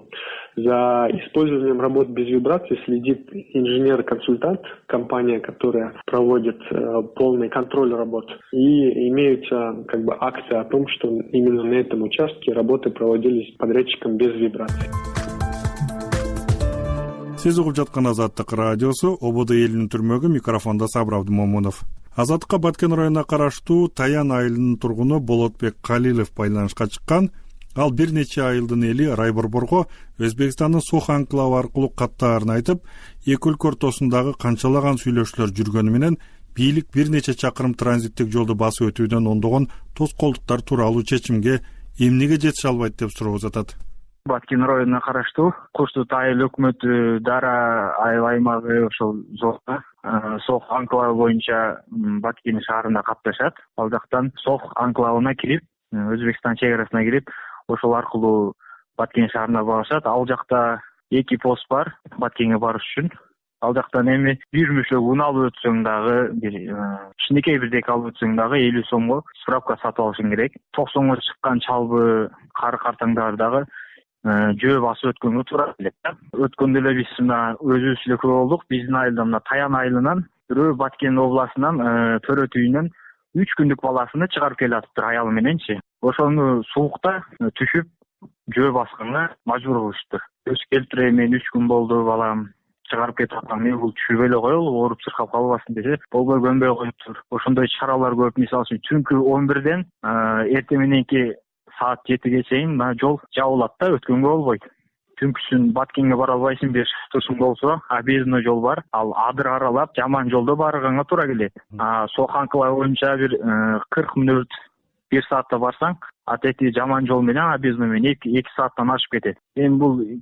За использованием работ без вибрации следит инженер-консультант, компания, которая проводит полный контроль работ. И имеются акты о том, что именно на этом участке работы проводились подрядчиком без вибрации. Сиз угуп жаткан Азаттык радиосу, ОБД элинин түрмөгү, микрофондо Сабыр Абдымомунов. Азаттыкка Баткен районуна караштуу Таян айылынын тургуну Болотбек Калилов байланышка чыккан. Ал бир нече айылдын эли Райборборго Өзбекстандын Сох анклавы аркылуу каттаарын айтып, эки өлкө ортосундагы канчалаган сүйлөшүүлөр жүргөнү менен бийлик бир нече чакырым транзиттик жолду басып өтүүдөн ондогон тоскоолдуктар тууралуу чечимге эмнеге жетише албайт деп суроо узатат. Баткен районуна караштуу Куштут айыл өкмөтү Дара айыл аймагы ошол жолдо Сох анклавы боюнча Баткен шаарына катташат. Ал жактан Сох анклавына кирип, Өзбекстан чек арасына кирип, ошол аркылуу Баткен шаарына барышат. Ал жакта 2 пост бар Баткенге барыш үчүн. Ал жактан эми бир мөшө un алып өтсөң дагы, бир кичинекей бирдеке алып өтсөң дагы 50 сомго справка сатып алышың керек. 90го чыккан чалбы кары картаңдар дагы жөө басып өткөнгө туура келет да. Өткөндө эле биз мына өзүбүз эле күбө болдук. Биздин айылда мына Таян айылынан бирөө Баткен областынан төрөт үйүнөн 3 күндүк баласыны чыгарып келатыптыр аялы мененчи. Ошону суукта түшүп жөө басканга мажбур кылыштыр. Өз келтире мен 3 күн болду балам чыгарып кетип аткан, мен бул түшүп эле коелу, ооруп чыркап калбасын десе, болбой көнбөй коюптур. Ошондой чаралар көп. Мисалы үчүн түнкү 11ден эртең мененки саат 7ге чейин жол жабылат да, өткөнгө болбойт. Түнкүсүн Баткенге бара албайсың, бир турсуң болсо, объездной жол бар. Ал адыр аралап жаман жолдо барганга туура келет. Соханкалар боюнча бир 40 мүнөт 1 саатта барсаң, атети жаман жол менен объездной менен 2 сааттан ашып кетет. Эми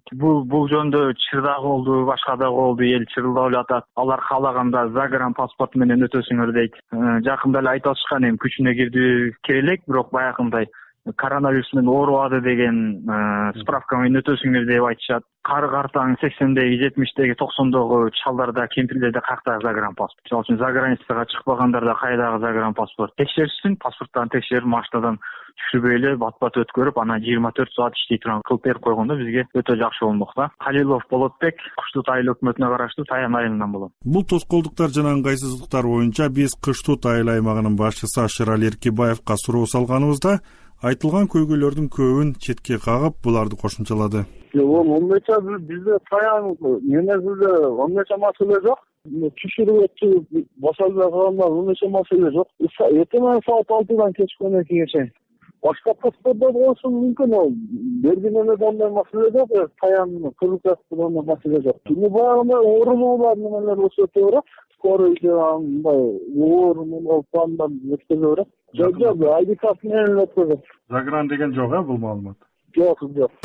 бул жөндө чырдак болду, башка да болду, эл чырылдап эле атат. Алар каалаганда загран паспорт менен өтөсүңөр дейт. Жакында эле айтып атышкан, эми күчүнө кире элек, бирок баягындай коронавирус менен оорубады деген справка менен өтөсүңөр деп айтышат. Кары картаң 80деги, 70деги, 90догу чалдарда, кемпирлерде каяктагы загран паспорт. Мисалы үчүн заграницага чыкпагандарда кайдагы загран паспорт. Текшеришсин, паспорттан текшерип, машинадан түшүрбөй эле бат-бат өткөрүп, анан 24 саат иштей турган кылып берип койгондо бизге өтө жакшы болмок да. Халилов Болотбек, Кыштут айыл өкмөтүнө караштуу Таян айылынан болот. Бул тоскоолдуктар жана ыңгайсыздыктар боюнча биз Кыштут айыл аймагынын башчысы Ашырали Эркибаевга суроо салганыбызда айтылган көйгөйлөрдүн көбүн четке кагып, буларды кошумчалады. Ондойча бизде Таян менезилде ондойча маселе жок. Түшүрүп өтүп, башалбай калганда ондойча маселе жок. Эртең саат 6дан кечкенге чейин. Башка посттарда болушу мүмкүн, ал бергенде андай маселе жок. Таян кыргызстанда андай маселе жок. Баягындай оорулуулар менен болсо туура, скорый мындай оорунун алпандан өткөрүлө берет. Жок, ID карт менен өткөрөт. Загран деген жок, бул маалымат? Жок.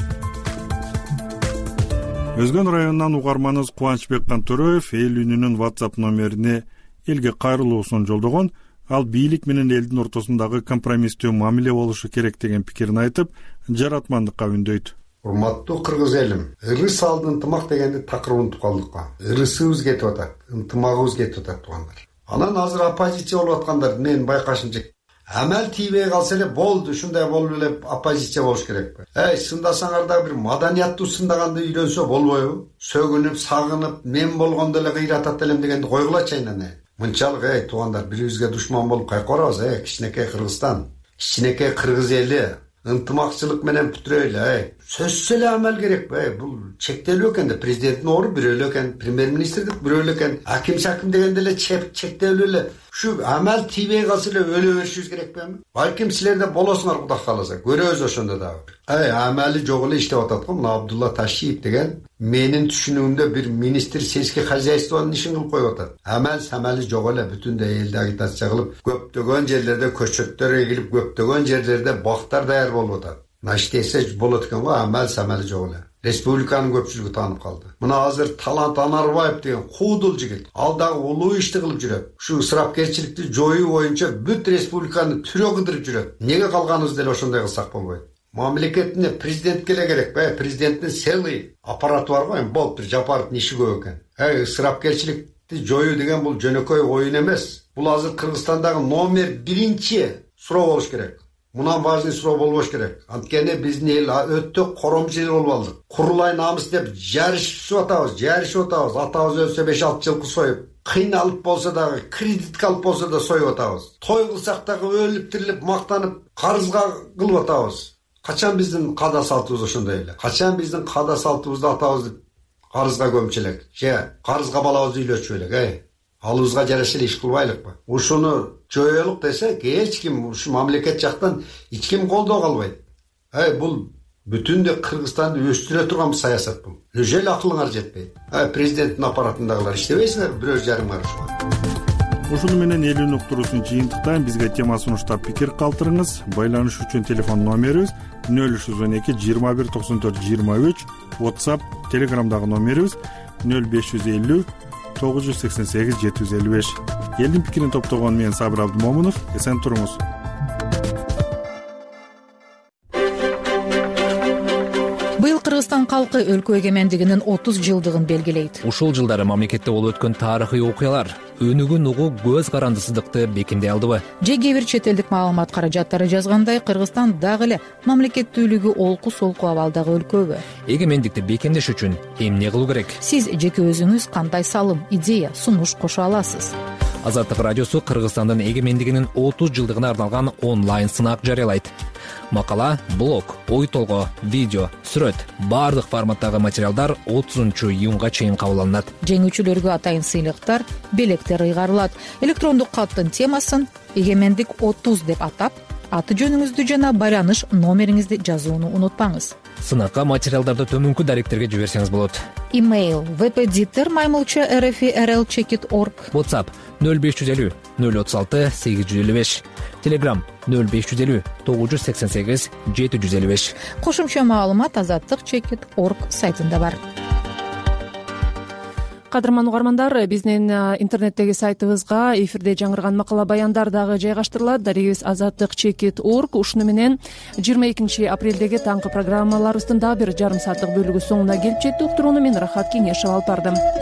Өзгөн районунан угарманыбыз Кубанычбек Кантөреев эл үнүнүн WhatsApp номерине элге кайрылуусун жолдогон. Ал бийлик менен элдин ортосундагы компромисстүү мамиле болушу керек деген пикирин айтып, жаратмандыкка үндөйт. Урматтуу кыргыз элим, ырыс алды ынтымак дегенди такыр унутуп калдык. Ырысыбыз кетип атат, ынтымагыбыз кетип атат туугандар. Анан азыр оппозиция болуп аткандар мен байкашымча амал тийбей калса эле болду, ушундай болуп эле оппозиция болуш керек. Сындасаңар да бир маданияттуу сындаганды үйрөнсө болбойбу? Сөгүнүп, сагынып, мен болгондо эле кыйратат элем дегенди койгулачы айнан. Мынчалык туугандар, бирибизге душман болуп кайка барабыз, кичинекей Кыргызстан, кичинекей кыргыз эли ынтымакчылык менен бүтүрөйлү. Сөзсүз эле амал керек. Бул чектелүү экен да, президенттин ору бирөө эле экен, премьер-министрдик бирөө эле экен, аким дегенде эле чектелүү эле. Ушу амал тийбей калса эле өлө беришибиз керек белеми? Балким силерде болосуңар, Кудай кааласа. Көрөбүз ошондо дагы. Амали жок эле иштеп атат го. Мына Абдулла Ташиев деген менин түшүнүгүмдө бир министр сельский хозяйствонун ишин кылып коюп атат. Амали жок эле, бүтүндөй элди агитация кылып, көптөгөн жерлерде көчөттөр эгилип, көптөгөн жерлерде бактар даяр болуп атат. Наштесе болот экен го, амали жок эле. Республиканын көпчүлүгү таанып калды. Мына азыр Талант Анарбаев деген куудул жигит, ал дагы улуу ишти кылып жүрөт. Ушу ысырапкерчиликти жоюу боюнча бүт республиканы түрө кыдырып жүрөт. Эмнеге калганыбыз деле ошондой кылсак болбойт? Мамлекетине президентке эле керек. Президенттин целый аппараты бар го, эми болуп бир Жапаровдун иши көп экен. Ысырапкерчиликти жоюу деген бул жөнөкөй оюн эмес. Бул азыр Кыргызстандагы номер 1 суроо болуш керек. Мунан важный суроо болбош керек. Анткени биздин эл өтө коромчу эл болуп алдык. Курулай намыс деп жарышып атабыз. Атабыз өлсө 5-6 жылкы союп, кыйналып болсо дагы, кредитке алып болсо да союп атабыз. Той кылсак дагы өлүп тирилип, мактанып, карызга кылып атабыз. Качан биздин каада салтыбыз ошондой эле? Качан биздин каада салтыбызды атабызды карызга көмчү элек? Карызга балабызды үйлөтчү элек, алыбызга жараша эле иш кылбайлыкпы? Ушуну жоёлук десек, эч ким ушу мамлекет жактан эч ким колдоо калбайт. Бул бүтүндөй Кыргызстанды өстүрө турган саясат бул. Өзү эле акылыңар жетпейт. Президенттин аппаратындагылар иштебейсиңер, бирөө жарымар ушуга. Ушуну менен элүүнүн уктуруусун жыйынтыктайм. Бизге темасын уштап пикир калтырыңыз. Байланыш үчүн телефон номерибиз 0312 21 94 23, WhatsApp, Telegramдагы номерибиз 0550 988 755. Элдин пикирин топтогон мен Сабыр Абдымомунов. Эсен туруңуз. Быйыл Кыргызстан калкы өлкө эгемендигинин 30 жылдыгын белгилейт. Ушул жылдары мамлекетте болуп өткөн тарыхый окуялар өнүгүн угуу көз карандысыздыкты бекемдей алдыбы? Же кээ бир чет элдик маалымат каражаттары жазгандай, Кыргызстан дагы эле мамлекеттүүлүгү олку-солку абалдагы өлкөбү? Эгемендикти бекемдеш үчүн эмне кылуу керек? Сиз жеке өзүңүз кандай салым, идея, сунуш кошо аласыз? Азаттык радиосу Кыргызстандын эгемендигинин 30 жылдыгына арналган онлайн сынак жарыялайт. Макала, блог, ой толгоо, видео, сүрөт баардык форматтагы материалдар 30-июнга чейин кабыл алынат. Жеңүүчүлөргө атайын сыйлыктар, белектер ыйгарылат. Электрондук каттын темасын «Эгемендик 30» деп атап, аты жөнүңүздү жана байланыш номериңизди жазууну унутпаңыз. Сынакка материалдарды төмөнкү даректерге жиберсеңиз болот. Имейл vpditter@rlcheckit.org. WhatsApp 0550 036 855. Telegram 0550 988 755. Кошумча маалымат azattik.org сайтында бар. Кадырман угармандар, биздин интернеттеги сайтыбызга эфирде жаңырган макала баяндар дагы жайгаштырылат. Дарегибиз azattik.org. Ушуну менен 22 апрелдеги таңкы программаларыбыздын дагы бир жарым сааттык бөлүгү соңуна келип жетти. Уктурууну мен Рахат Кеңешева алып бардым.